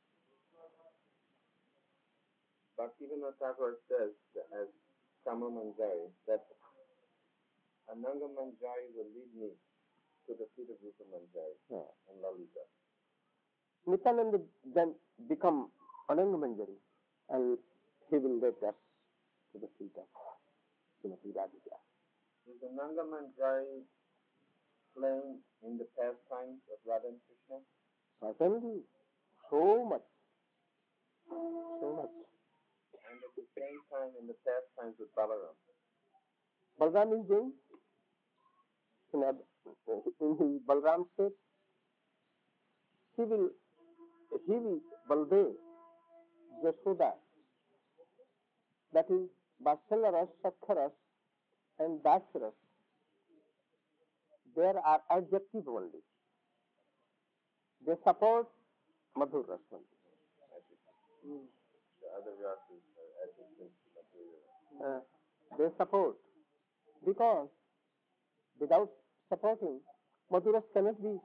Bhaktivinoda Thakur says that as Kama Manjari that Ananga Manjari will lead me to the feet of Rupa Manjari Yeah. and Lalita. Nityananda then become Ananga Manjari and he will lead us to the feet of Srimati Radhika. Is Ananga Manjari playing in the pastimes of Radha and Krishna? Certainly, so much, so much. And at the same time in the pastimes with Balaram. Balram is doing in, a, in his Balram state. He will, he will, Baldev, Jashoda, that is Vatsalaras, Sakharas, and Dasharas. There are adjective only. They support Madhur Ras only. Mm. The other rasas are adjectives to Madhurya. Uh, they support because without supporting, Madhur Ras cannot be.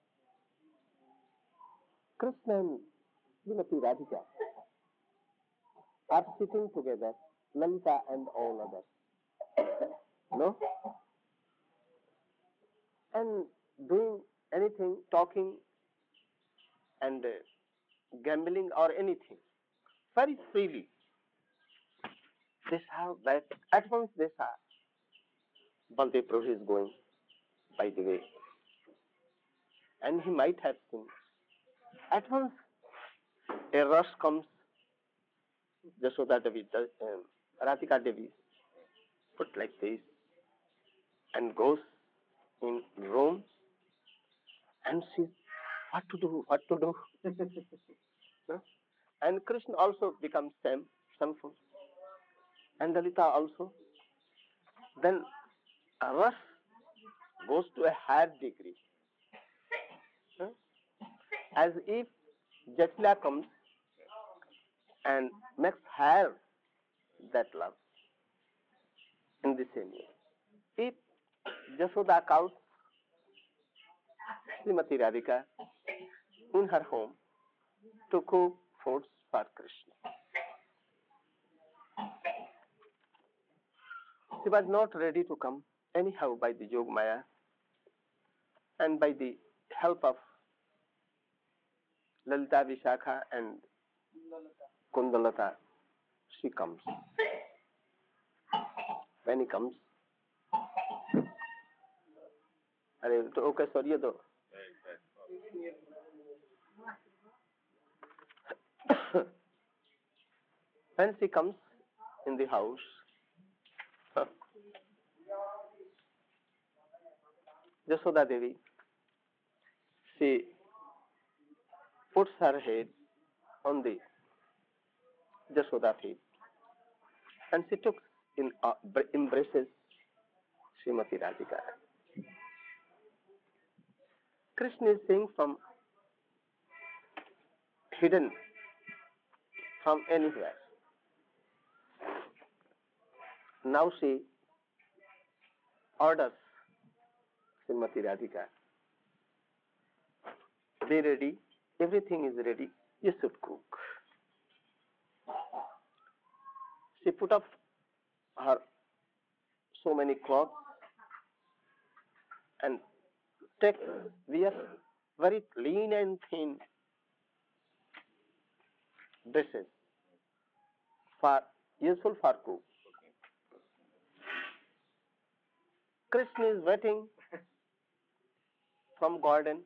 Krishna and Srimati Radhika are sitting together, Lalita and all others. No? And doing anything, talking and uh, gambling or anything, very freely. They have that, at once they saw Baldev Prabhu is going by the way. And he might have seen. At once a rush comes, Jashoda Devi, um, Radhika Devi, put like this, and goes in room and sees what to do, what to do. No? And Krishna also becomes same, sinful. And Lalita also. Then a rush goes to a higher degree. No? As if Jatila comes and makes higher that love. in the same way. If Jasoda calls Srimati Radhika in her home to cook foods for Krishna, she was not ready to come. Anyhow, by the Yogamaya and by the help of Lalita, Vishakha and Kundalata, she comes. When he comes, अरे तो okay sorry तो when she comes in the house, Jasoda Devi, she puts her head on the Jasoda feet and she took in uh, embraces Srimati Radhika. Krishna is seeing from hidden from anywhere. Now she orders Srimati Radhika, be ready, everything is ready, you should cook. She put up her so many clothes and take wear very lean and thin dresses for useful for cook. Krishna is waiting from garden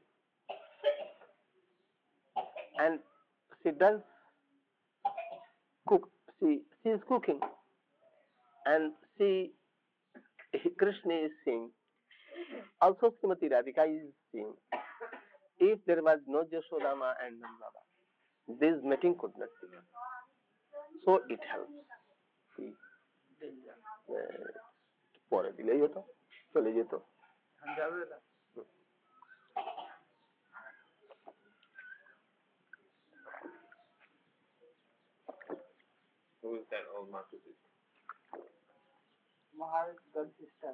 and she does cook. She, she is cooking and she, Krishna is seeing. Also Srimati Radhika is seeing. If there was no Jasodama and Nandaba, this meeting could not be. So it helps. পরে দিলেই হতো চলে যেত Who is that old Matu sister? Mahar's god sister.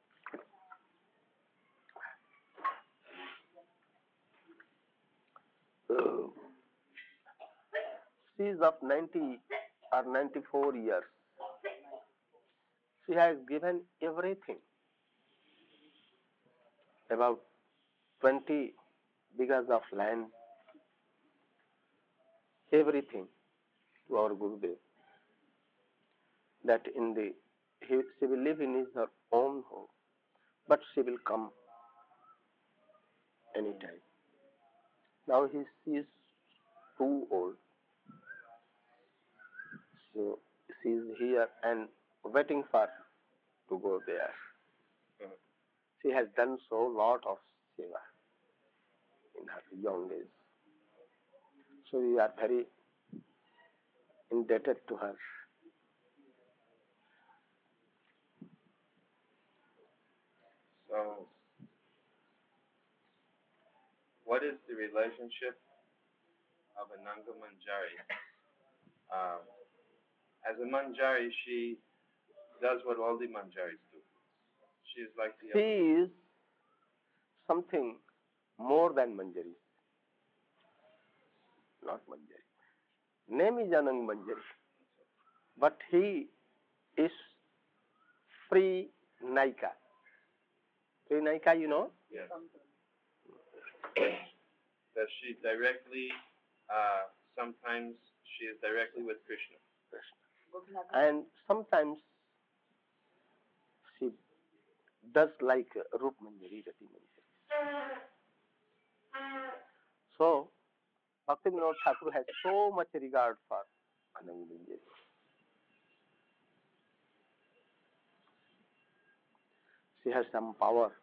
Uh, she is of ninety or ninety-four years. She has given everything, about twenty bighas of land, everything to our Gurudev. That in the he, she will live in his her own home, but she will come anytime. Now he, she is too old, so she is here and waiting for to go there. Mm-hmm. She has done so lot of seva in her young age, so we are very indebted to her. So, what is the relationship of a Nanga Manjari? Um, as a Manjari, she does what all the Manjaris do. She is like the She other. is something more than Manjari, not Manjari. Name is Anang Manjari, but he is free Naika. Free Naika, you know? Yes. That she directly, uh, sometimes she is directly with Krishna. And sometimes she does like Rup Manjari, Rati Manjari. So, Bhaktivinoda Thakur has so much regard for Anang Manjari. She has some power.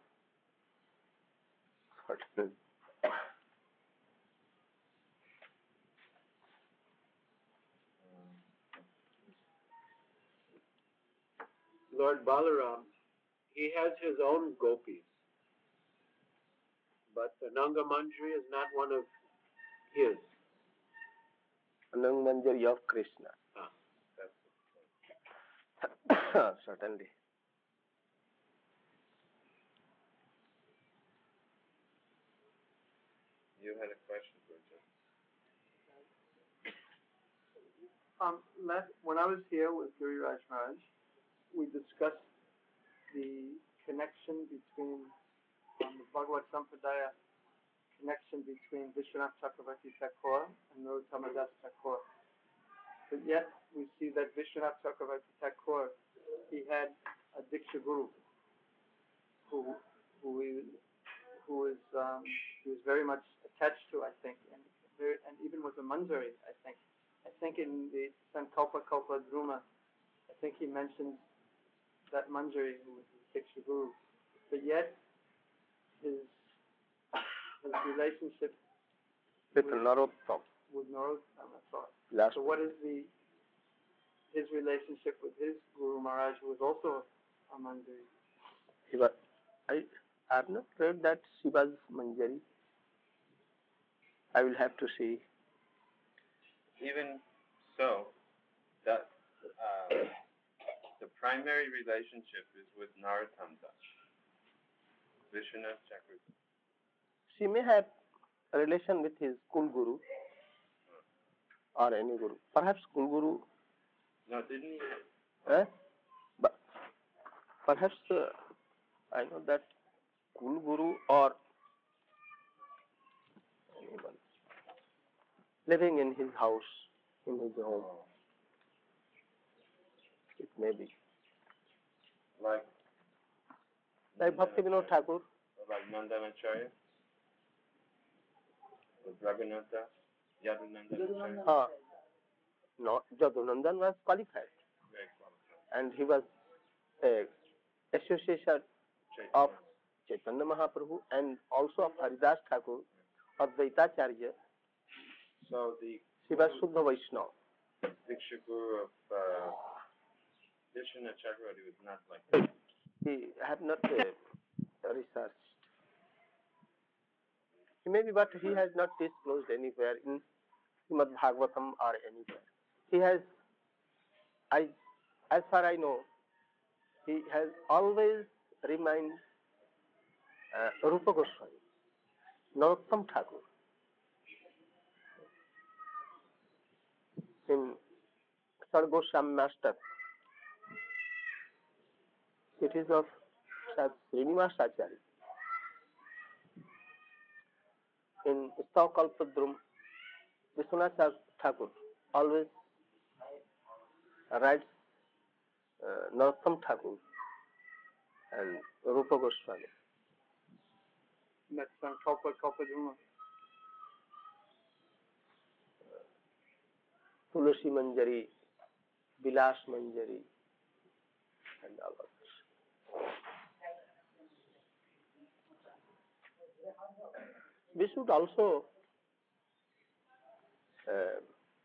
Lord Balaram, he has his own gopis, but the Nanga Manjari is not one of his. Anang Manjari of Krishna. Ah, Certainly. Um, last, when I was here with Guru Raj Maharaj, we discussed the connection between um, the Bhagavad Sampradaya connection between Vishwanath Chakravarti Thakur and Narottama Das Thakur. But yet we see that Vishwanath Chakravarti Thakur, he had a Diksha Guru who who he, who is um, he was very much attached to, I think, and very, and even with the Manjari, I think. I think in the Sankalpa Kalpa Druma, I think he mentions that Manjari who was his Diksha Guru. But yet his his relationship with Narottam. with Narottama. Last So what is the his relationship with his Guru Maharaj, who was also a Manjari? He was, I have not read that she was Manjari. I will have to see. Even so, that uh, the primary relationship is with Narottam Das, Vishwanath Chakravarti. She may have a relation with his Kul Guru or any Guru. Perhaps Kul Guru. No, didn't he? Eh? But perhaps uh, I know that Kul Guru or anyone living in his house, in his home. It may be. Like Like Bhakti Vinod Thakur. like Nandanacharya, with Raghunatha, Yadunandanacharya. Uh, no, Jadunandan was qualified. Very qualified. And he was a association of Chaitanya Mahaprabhu and also of Haridas Thakur, Advaitacharya. So the He was Shuddha Vaishnava. Diksha Guru of uh, Vishwanath Chakravarti was not like that. He have not uh, researched. He may be, but he has not disclosed anywhere in Srimad Bhagavatam or anywhere. He has, I, as far I know, he has always remained uh, Rupa Goswami, Narottam Thakur. In Sargoswami Master, it is of Srinivas Acharya. In Stav-Kalpadrum, Vishwanath Thakur always writes uh, Narottam Thakur and Rupa Goswami. That's Sankalpa Kalpa Druma. Tulasi Manjari, Vilas Manjari, and all others. We should also uh,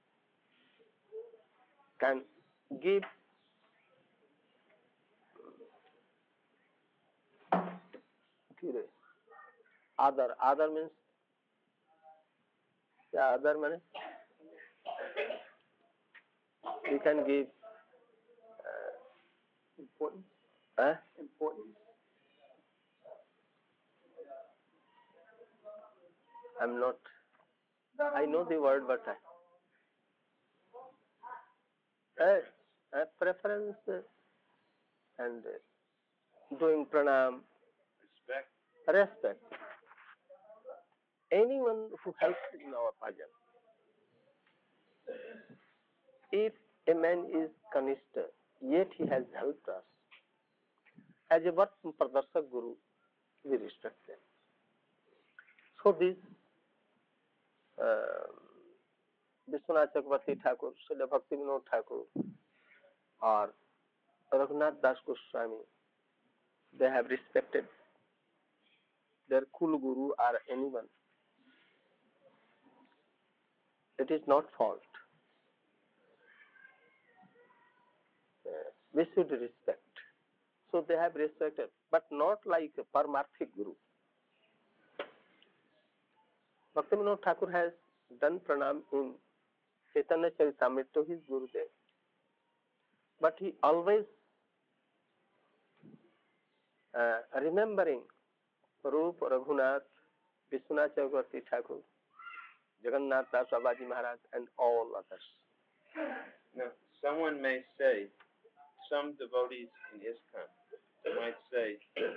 can give other. Other means, yeah, other means we can give uh, Importance. eh? Importance. I'm not, I know the word, but I, uh, uh, preference uh, and uh, doing pranam, Respect. respect. Anyone who helps in our bhajan. If a man is kanishta, yet he has helped us, as a Vat Pradarshak Guru, we respect them. So this uh, Vishwanath Chakravarti Thakur, Srila Bhakti Vinod Thakur, or Raghunath Das Goswami, they have respected their Kul Guru or anyone. It is not fault. Uh, we should respect. So they have respected, but not like a Paramarthik Guru. Bhakti Vinod Thakur has done pranam in Chaitanya Charitamrita to his Gurudev. But he always uh, remembering Rup, Raghunath, Vishwanath Chakravarti Thakur, Jagannath Das Babaji Maharaj and all others. Now, someone may say, some devotees in ISKCON might say,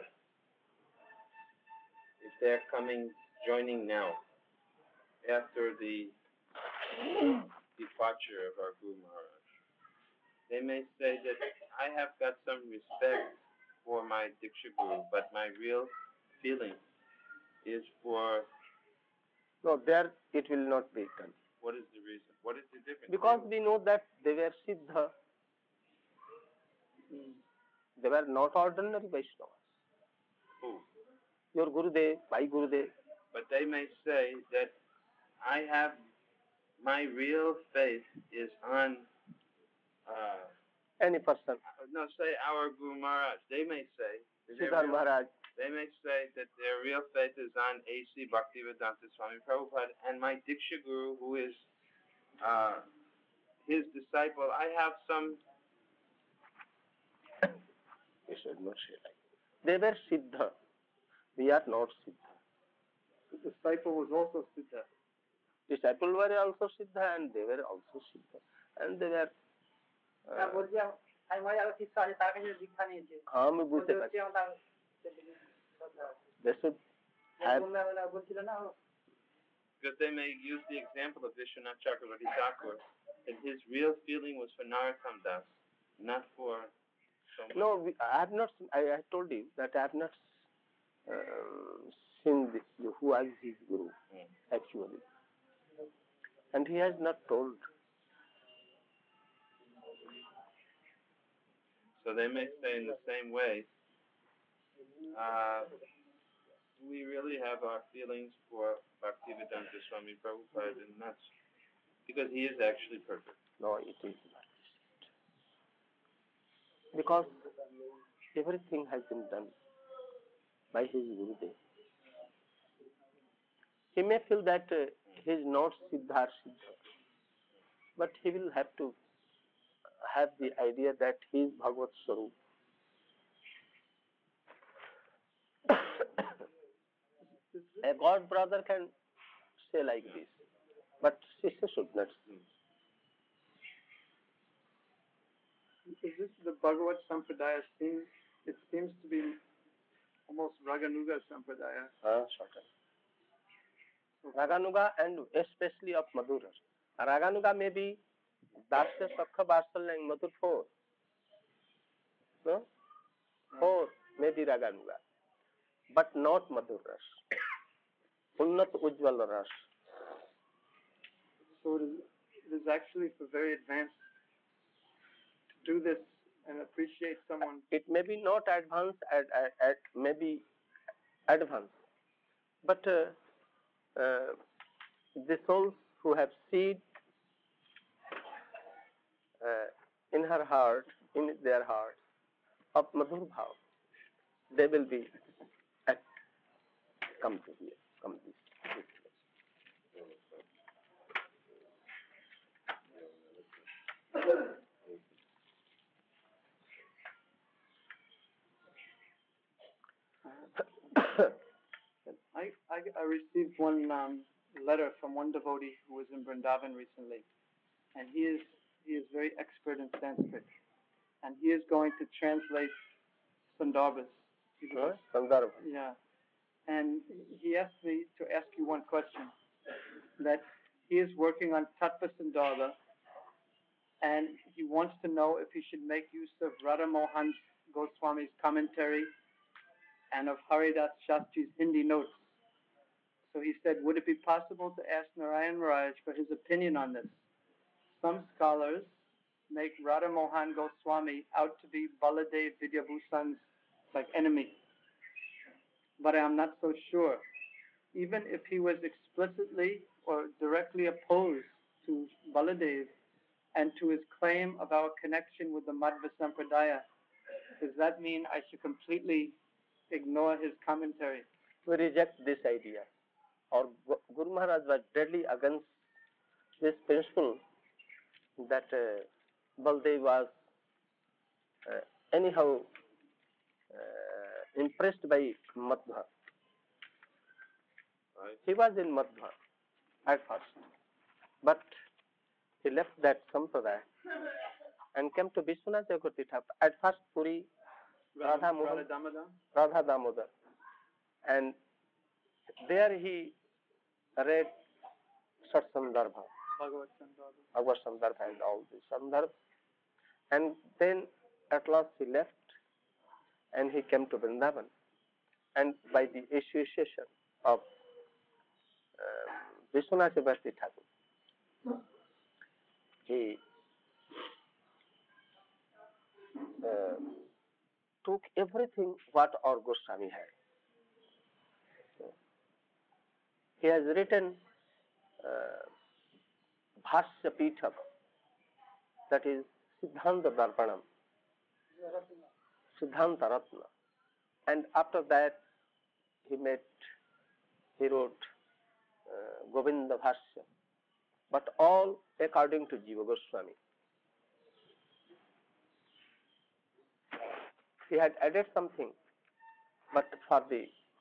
if they're coming, joining now, after the departure of our Guru Maharaj, they may say that I have got some respect for my Diksha Guru, but my real feeling is for... No, there it will not be done. What is the reason? What is the difference? Because we know that they were Siddha. They were not ordinary Vaishnavas. Who? Your Gurudev, my Gurudev. But they may say that I have, my real faith is on, uh, Any person. no, say our Guru Maharaj. They may say, that their Siddhar real- Maharaj. they may say that their real faith is on A C Bhaktivedanta Swami Prabhupada, and my Diksha Guru, who is uh, his disciple, I have some... We should not say like that. They were Siddha. We are not Siddha. The disciple was also Siddha. Disciples were also Siddha and they were also Siddha. And they were... হ্যাঁ বলছি আমি মনে আরো শিষ্য আছে তার কাছে দীক্ষা নিয়েছে হ্যাঁ আমি বুঝতে পারছি। They should have... বলছিল না Because they may use the example of Vishwanath Chakravarti Thakur, that his real feeling was for Narottam Das, not for someone. No, we, I have not, I, I told you that I have not uh, seen the, who was his Guru, Mm. actually. And he has not told. So they may say in the same way, uh, we really have our feelings for Bhaktivedanta Swami Prabhupada, and that's because he is actually perfect. No, it is not. Because everything has been done by his Gurudev. He may feel that uh, he is not Siddha or Siddha, but he will have to have the idea that he is Bhagavad Swarup. A God brother can say like this, but sister should not. Is this the Bhagavad Sampradaya seems, it seems to be almost Raganuga Sampradaya. Uh, Raganuga and especially of Madhura. Raganuga may be Dasya Sakha Vatsalya in Madhur four. No? Four may be Raganuga, but not Madhur Ras. Unnat Ujjwal Ras. So it is, it is actually for very advanced to do this and appreciate someone. It may be not advanced, at, at, at maybe advanced, but uh, uh, the souls who have seed uh, in her heart, in their heart, of Madhur Bhav, they will be at, come to here, come to this, this place. I, I, I received one um, letter from one devotee who was in Vrindavan recently, and he is he is very expert in Sanskrit, and he is going to translate Sandarbhas. Huh? Sandarbha. Yeah, and he asked me to ask you one question. That he is working on Tattva Sandarbha, and he wants to know if he should make use of Radha Mohan Goswami's commentary and of Haridas Shastri's Hindi notes. So he said, would it be possible to ask Narayan Maharaj for his opinion on this? Some scholars make Radha Mohan Goswami out to be Baladev Vidyabhusan's like enemy. But I am not so sure. Even if he was explicitly or directly opposed to Baladev and to his claim of our connection with the Madhva Sampradaya, does that mean I should completely ignore his commentary? We reject this idea. Our Guru Maharaj was deadly against this principle that uh, Baldev was uh, anyhow uh, impressed by Madhva. Right. He was in Madhva at first, but he left that sampradaya and came to Vishwanath Chakravarti Thakur. At first, Puri, Radha Mohan, Radha Damodar? Radha Damodar, and there he read Sat Sandarbha, Bhagavad Sandarbha. Bhagavad Sandarbha and all these Sandarbha. And then at last he left and he came to Vrindavan. And by the association of uh, Vishwanath Chakravarti Thakur, he uh, took everything what our Goswami had. He has written uh, Bhashya Pitham, that is Siddhanta Darpanam, Siddhanta Ratna. And after that, he made, he wrote uh, Govinda Bhashya, but all according to Jiva Goswami. He had added something, but for the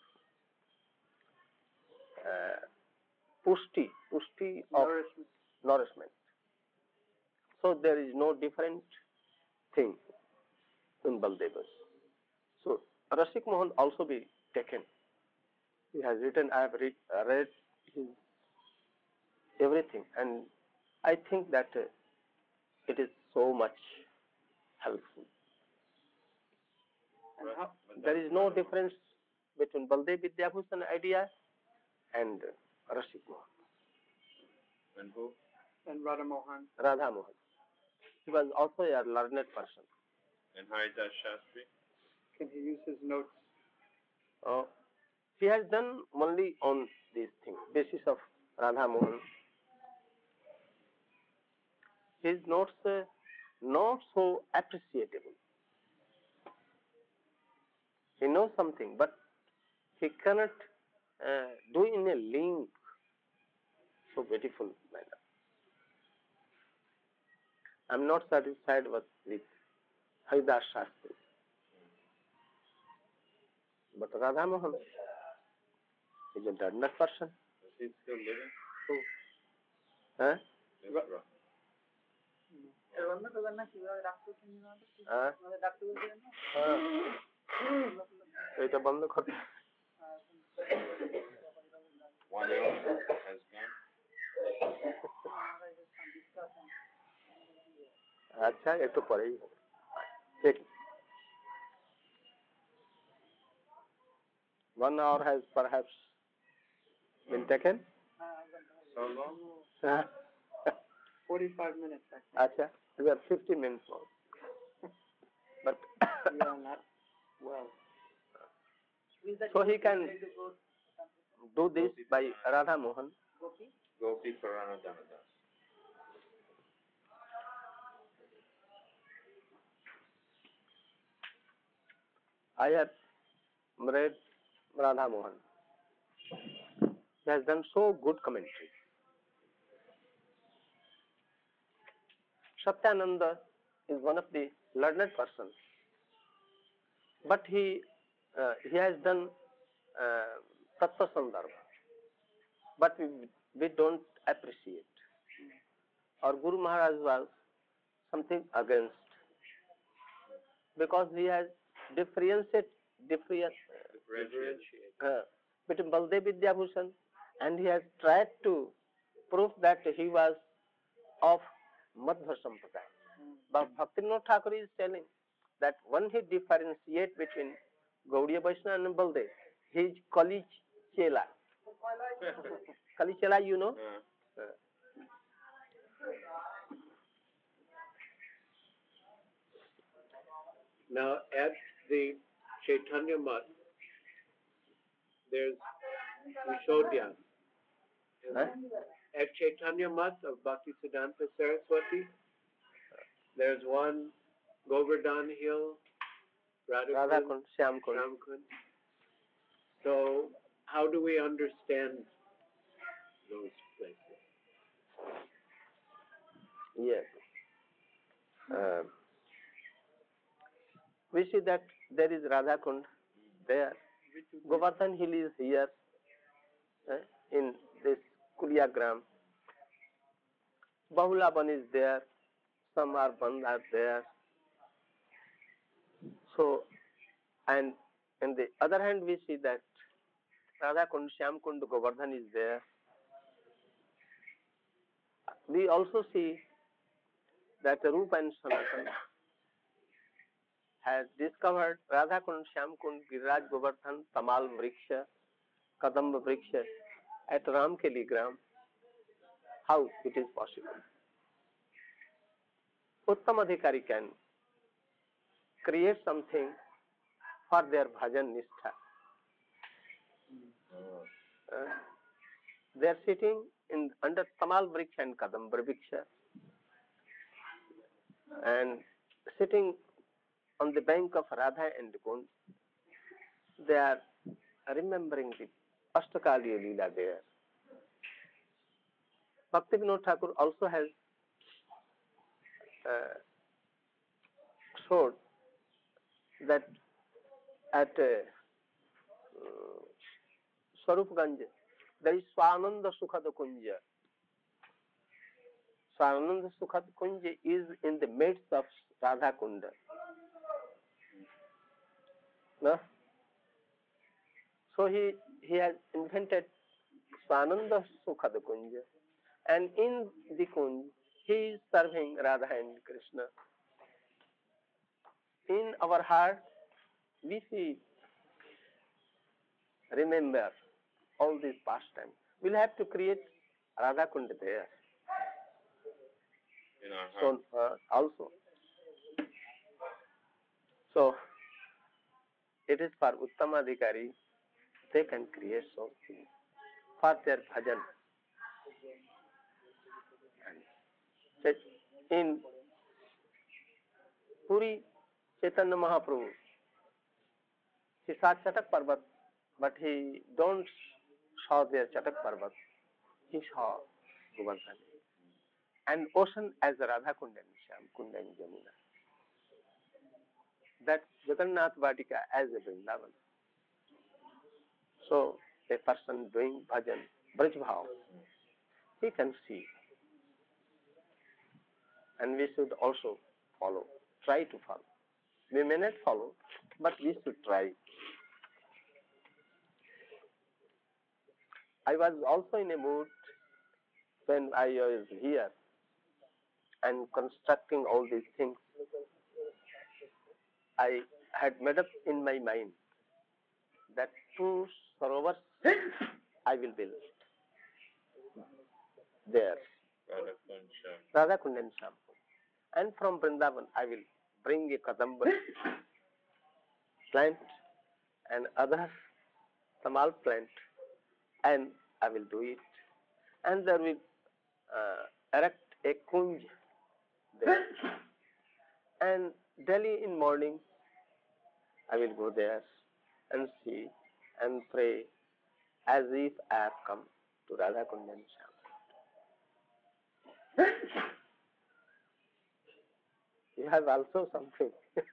uh, pushti, pushti of Nourishment. nourishment. So there is no different thing in Baldevas. So Rasik Mohan also be taken. He has written, I have read, uh, read his everything, and I think that uh, it is so much helpful. And how, There is no difference between Baldev Vidyabhushan idea and uh, Rasik Mohan, And who? and Radha Mohan. Radha Mohan. He was also a learned person. And Haridas Shastri? Can he use his notes? Uh, he has done only on these things, basis of Radha Mohan. His notes uh, not so appreciable. He knows something, but he cannot uh, do in a link so beautiful manner. I am not satisfied with, with Haridas Shastri. But Radha Mohan is a learned person. Is he still living? Who? Huh? Yes, Ra- Huh? Huh? এটা বন্ধ করতে One hour has gone. আচ্ছা একটু পরেই হবে ঠিক one hour has perhaps been taken. So long? Forty-five minutes, I think. আচ্ছা we have fifty minutes more. But We are not well. so he can do this by Radha Mohan. Gopi Purana Damadas. I have read Radha Mohan. He has done so good commentary. Satyananda is one of the learned persons, but he uh, he has done uh, Tattva Sandarbha, but we, we don't appreciate. Our Guru Maharaj was something against, because he has differentiated different, Differentiate. uh, between Baldev Vidyabhushan, and he has tried to prove that he was of Madhva Sampradaya. But Bhaktivinoda Thakur is telling that when he differentiates between Gaudiya Vaishnava and Baldev, he is Kali Chela. Kali Chela, you know? Uh, Uh, Now, at the Chaitanya Math, there's Vishodhya. huh? At Chaitanya Math of Bhaktisiddhanta Saraswati, there's one Govardhan Hill, Radha Radhakund, Kund, Shyam Kund. Ramkund. So, how do we understand those places? Yes. Uh, we see that there is Radha Kund there. Govardhan Hill is here uh, in this Kuliagram. Bahulaban is there, some are Bandh are there. So, and on the other hand, we see that Radha Kund, Shyam Kund, Govardhan is there. We also see that Rupa and Sanatana has discovered Radha Kund, Shyam Kund, Giriraj Govardhan, Tamal Vriksha, Kadamba Vriksha at Ramkeli Gram. How it is possible? Uttam Adhikari can create something for their bhajan nishtha. Uh, they are sitting in under Tamal Vriksha and Kadamba Vriksha and sitting on the bank of Radha and Kund. They are remembering the Ashtakaliya Leela there. Bhakti Vinod Thakur also has uh, showed that at uh, Swarupganj there is Swananda Sukhad Kunja. Swananda Sukhad Kunja is in the midst of Radha Kunda. No? So he, he has invented Swananda Sukhad Kunja, and in the Kunj he is serving Radha and Krishna. In our heart we see, remember all these pastimes. We'll have to create Radha Kund there. In our heart. So, uh, also. So, it is for Uttamadhikari, they can create something for their bhajan. And in Puri, Chaitanya Mahaprabhu, he saw Chatak Parvat, but he don't saw their Chatak Parvat. He saw Govardhan. And ocean as Radha Kund and Shyam Kund and Jamuna. That Jagannath Vatika as a Vrindavan. So, a person doing bhajan, Braj Bhav, he can see. And we should also follow, try to follow. We may not follow, but we should try. I was also in a mood when I was here and constructing all these things. I had made up in my mind that two sarovars I will build there. Radha Kund and Shyam Kund. And from Vrindavan I will bring a Kadamba plant and other Tamal plant, and I will do it. And there will uh, erect a kunj there. And daily in morning I will go there and see and pray as if I have come to Radha Kund and Shyam. You have also something.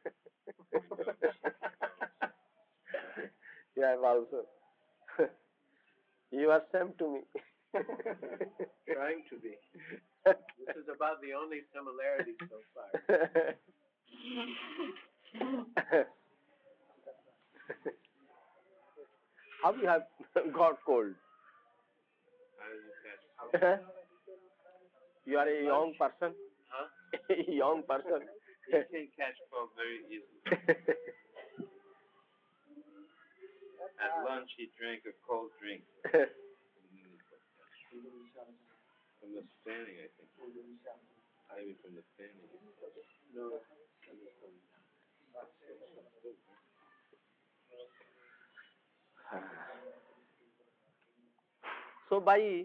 You have also. You are same to me. Trying to be. This is about the only similarity so far. How you have got cold? You are a young person. Huh? A young person. You can catch cold very easily. At lunch, he drank a cold drink. From the standing, I think. Maybe from the standing. No. So by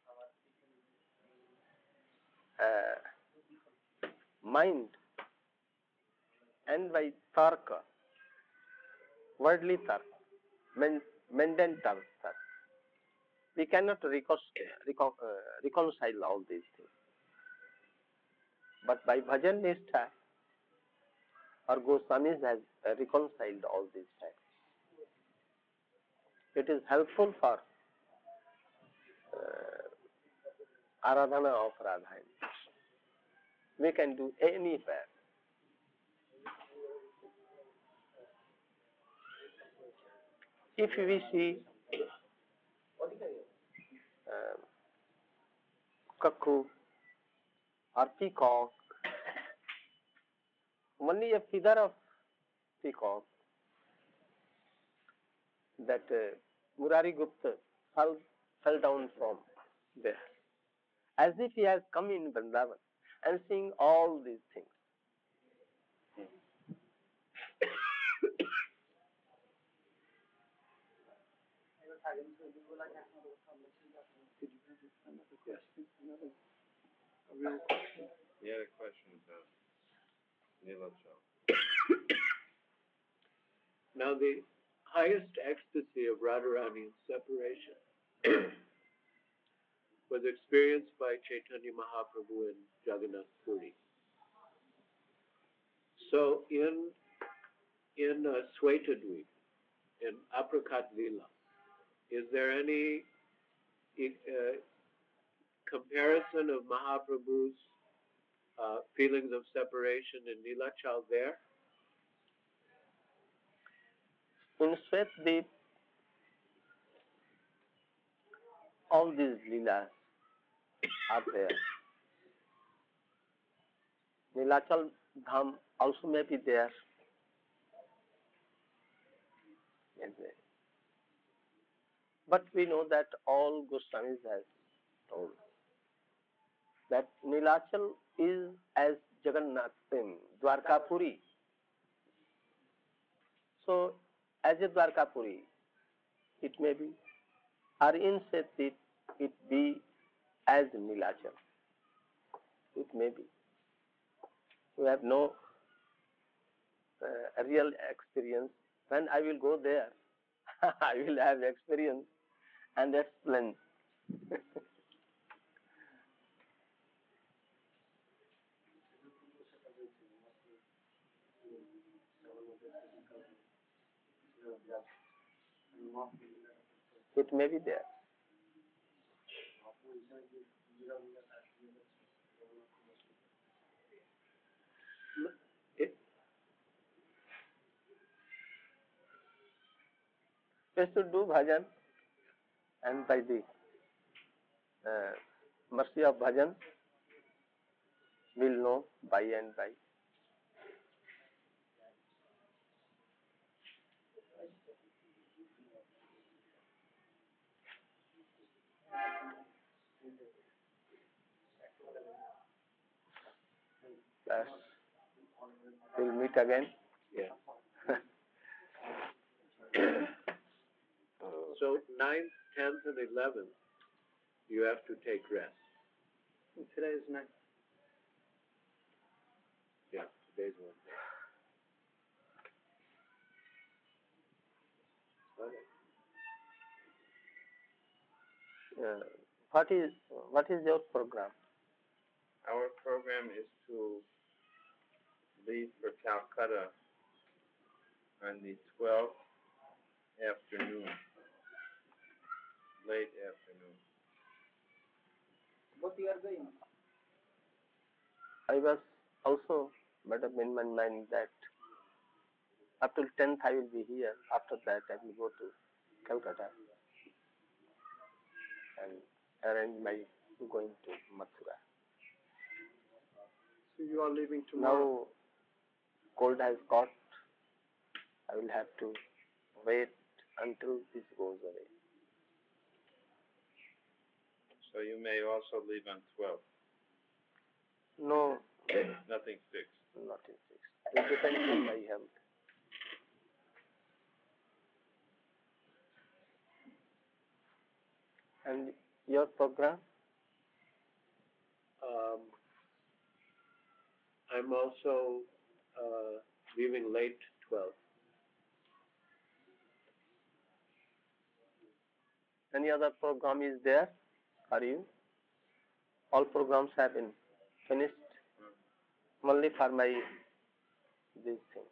uh, mind and by tarka, worldly tarka, mundane tarka, we cannot recon recon uh, reconcile all these things. But by bhajan nishtha, our Goswamis has uh, reconciled all these facts. It is helpful for uh, Aradhana of Radha and Krishna. we can do anywhere. If we see um, cuckoo or peacock, only a feather of peacock that uh, Murari Gupta fell, fell down from there, as if he has come in Vrindavan and seeing all these things. The other question is uh, Nilachal. Now, the highest ecstasy of Radharani's separation was experienced by Chaitanya Mahaprabhu in Jagannath Puri. So, in in uh, Swetadweep, in Apricot Lila, is there any uh, comparison of Mahaprabhu's uh, feelings of separation in Nilachal there? In Swetadweep, all these leelas are there. Nilachal Dham also may be there. But we know that all Goswamis have told that Nilachal is as Jagannath, Dwarkapuri. So, as a Dwarkapuri, it may be, or in Swetadweep, it be as Nilachal. It may be. We have no uh, real experience. When I will go there, I will have experience and explain. It may be there. It, we should do bhajan, and by the uh, mercy of bhajan, we'll know by and by. Yes. We'll meet again. yeah. So, ninth, tenth, and eleventh, you have to take rest. And today is ninth. Yeah, today's Wednesday. Uh, what is what is your program? Our program is to leave for Calcutta on the twelfth afternoon, late afternoon. What you are doing? I was also made up in my mind that up till tenth I will be here. After that I will go to Calcutta and arrange my going to Mathura. So you are leaving tomorrow? Now cold has got. I will have to wait until this goes away. So you may also leave on twelfth. No, Nothing fixed. not in six. It depends on my health. And your program? Um, I'm also uh, leaving late twelfth. Any other program is there? Are you? All programs have been finished. Only for my these things.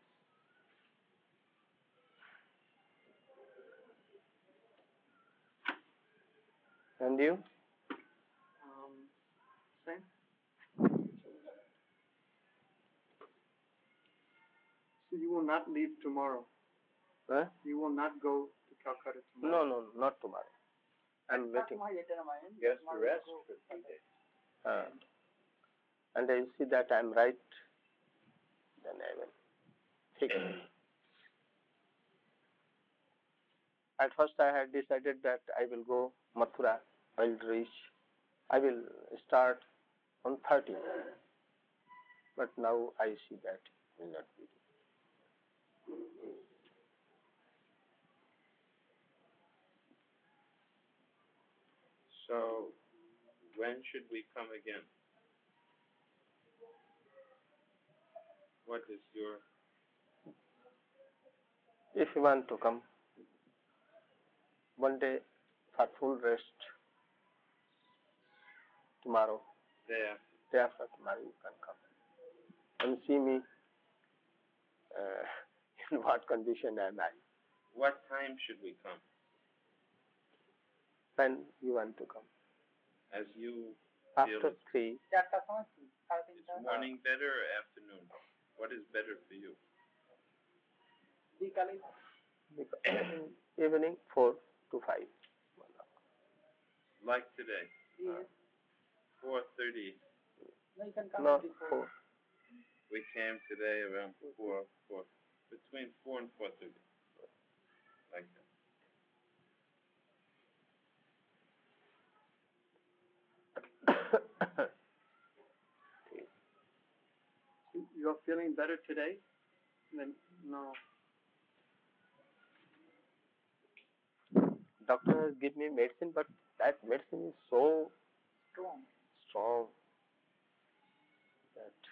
And you? Um, same. So you will not leave tomorrow. Huh? You will not go to Calcutta tomorrow. No, no, not tomorrow. I'm waiting. Yes, to rest for three days. Uh, and I see that I'm right, then I will fix it. At first I had decided that I will go Mathura. I will reach. I will start on thirteenth. But now I see that will not be. So, when should we come again? What is your... If you want to come, one day for full rest, tomorrow, Day after. day after tomorrow you can come and see me uh, in what condition am I. What time should we come? When you want to come. As you After feel it's, three, it's morning better or afternoon? What is better for you? because evening four to five. Like today? four thirty. No, four. We came today around four, four, between four and four thirty. Like that. You're feeling better today? Then no. Doctor has given me medicine, but that medicine is so Strong. strong that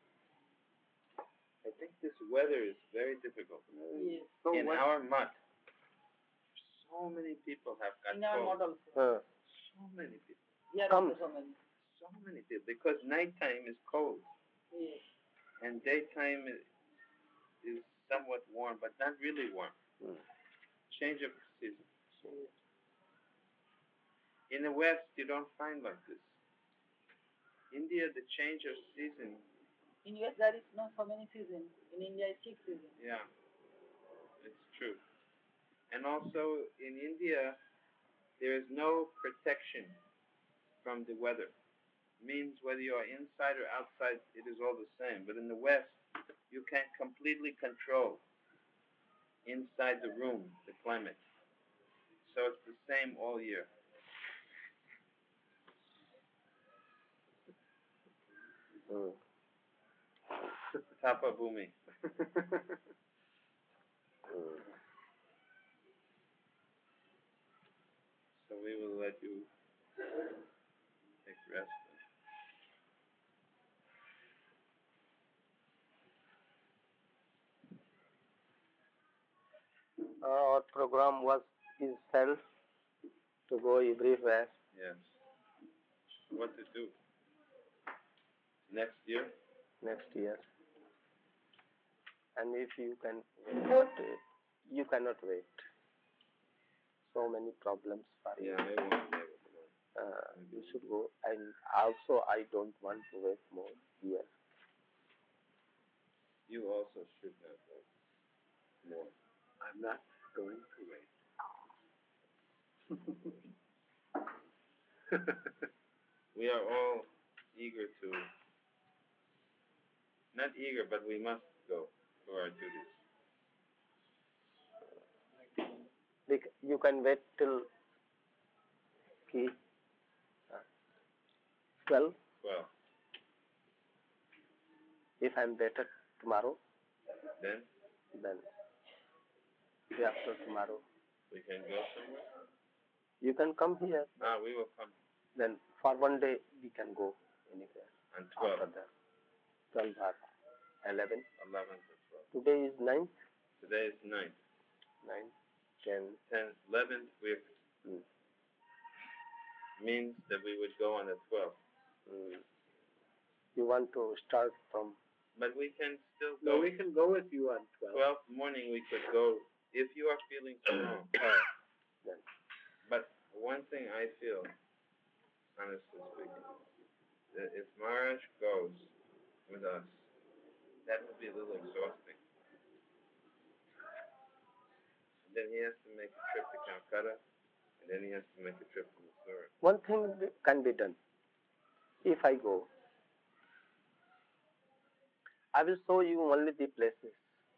I think this weather is very difficult. Yes. So In what? our mutt, so many people have got cold. uh, So many people. comes. So many people. Because nighttime is cold. Yes. And daytime is, is somewhat warm, but not really warm. Mm. Change of season. In the West, you don't find like this. India, the change of season. In U S there is no so many seasons. In India it's six seasons. Yeah, it's true. And also in India, there is no protection from the weather. Means whether you are inside or outside, it is all the same. But in the West, you can completely control inside the room the climate. So it's the same all year. Mm. Tapa Bhumi. Mm. So we will let you take rest. Our program was is self to go everywhere Yes. What to do? Next year? next year. And if you can, but uh, you cannot wait. So many problems for you. Yeah, I won't be able to go. Uh, you should go. And also, I don't want to wait more years. You also should not wait more. I'm not going to wait. We are all eager to, not eager, but we must go to our duties. Bec- You can wait till key, uh, twelve. Well, If I'm better tomorrow, then then day after tomorrow, we can go somewhere. you can come here. Ah, we will come Then for one day we can go anywhere. on twelve, After that, twelve or eleven. eleventh or twelfth. Today is ninth, Today is ninth. nine, ten. tenth, eleventh, we Mm. means that we would go on the twelfth. Mm. You want to start from? But we can still No, go. we can go with you on twelve. twelfth morning we could go if you are feeling strong. Uh, then. But one thing I feel, honestly speaking, that if Maharaj goes with us, that would be a little exhausting. he has to make a trip to Calcutta, and then he has to make a trip to Missouri. One thing can be done. If I go, I will show you only the places.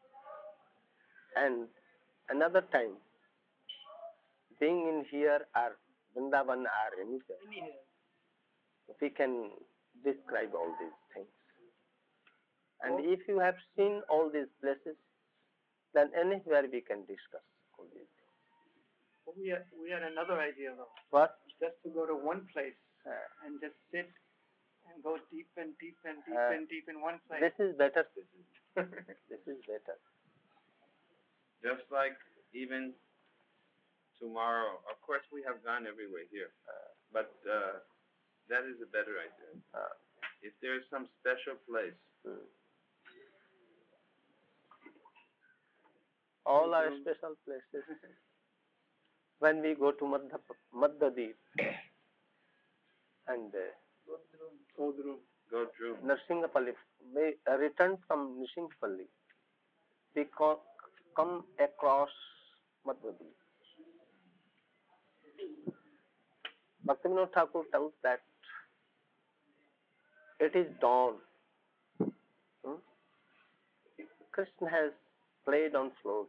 And another time, being in here or Vrindavan or anywhere, we can describe all these things. And if you have seen all these places, then anywhere we can discuss all these things. Well, we had, we had another idea though. What? Just to go to one place Uh, and just sit and go deep and deep and deep Uh, and deep in one place. this is better. This is better. Just like even tomorrow, of course we have gone everywhere here, Uh, but uh, that is a better idea. uh, If there is some special place, hmm. All are special places. When we go to Madhya, Madhya and uh, Odru. go through. Narsingapalli, we uh, return from Narsingapalli, we co- come across Madhya. Bhaktivinoda Thakur tells that it is dawn. Hmm? Krishna has played on flute.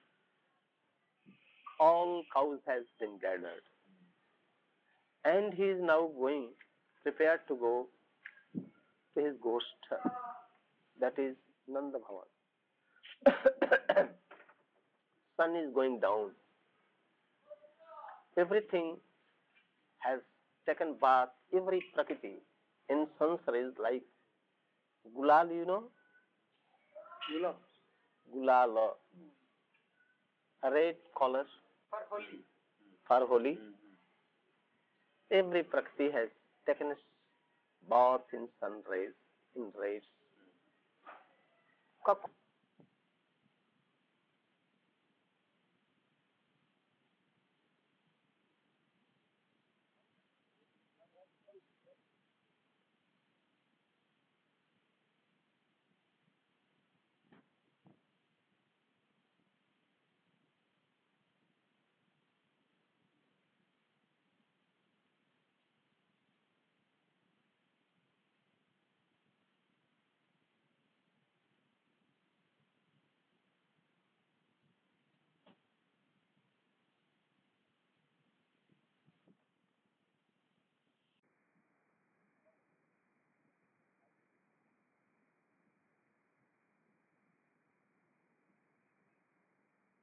All cows has been gathered. And he is now going, prepared to go to his ghost, that is Nanda Bhavan. Sun is going down. Everything has taken bath, every prakriti in sansar is like gulal, you know? Gulab. Gulal, a red color For Holi. for Holi. Every prakriti has taken a bath in sun rays, in rays. Cock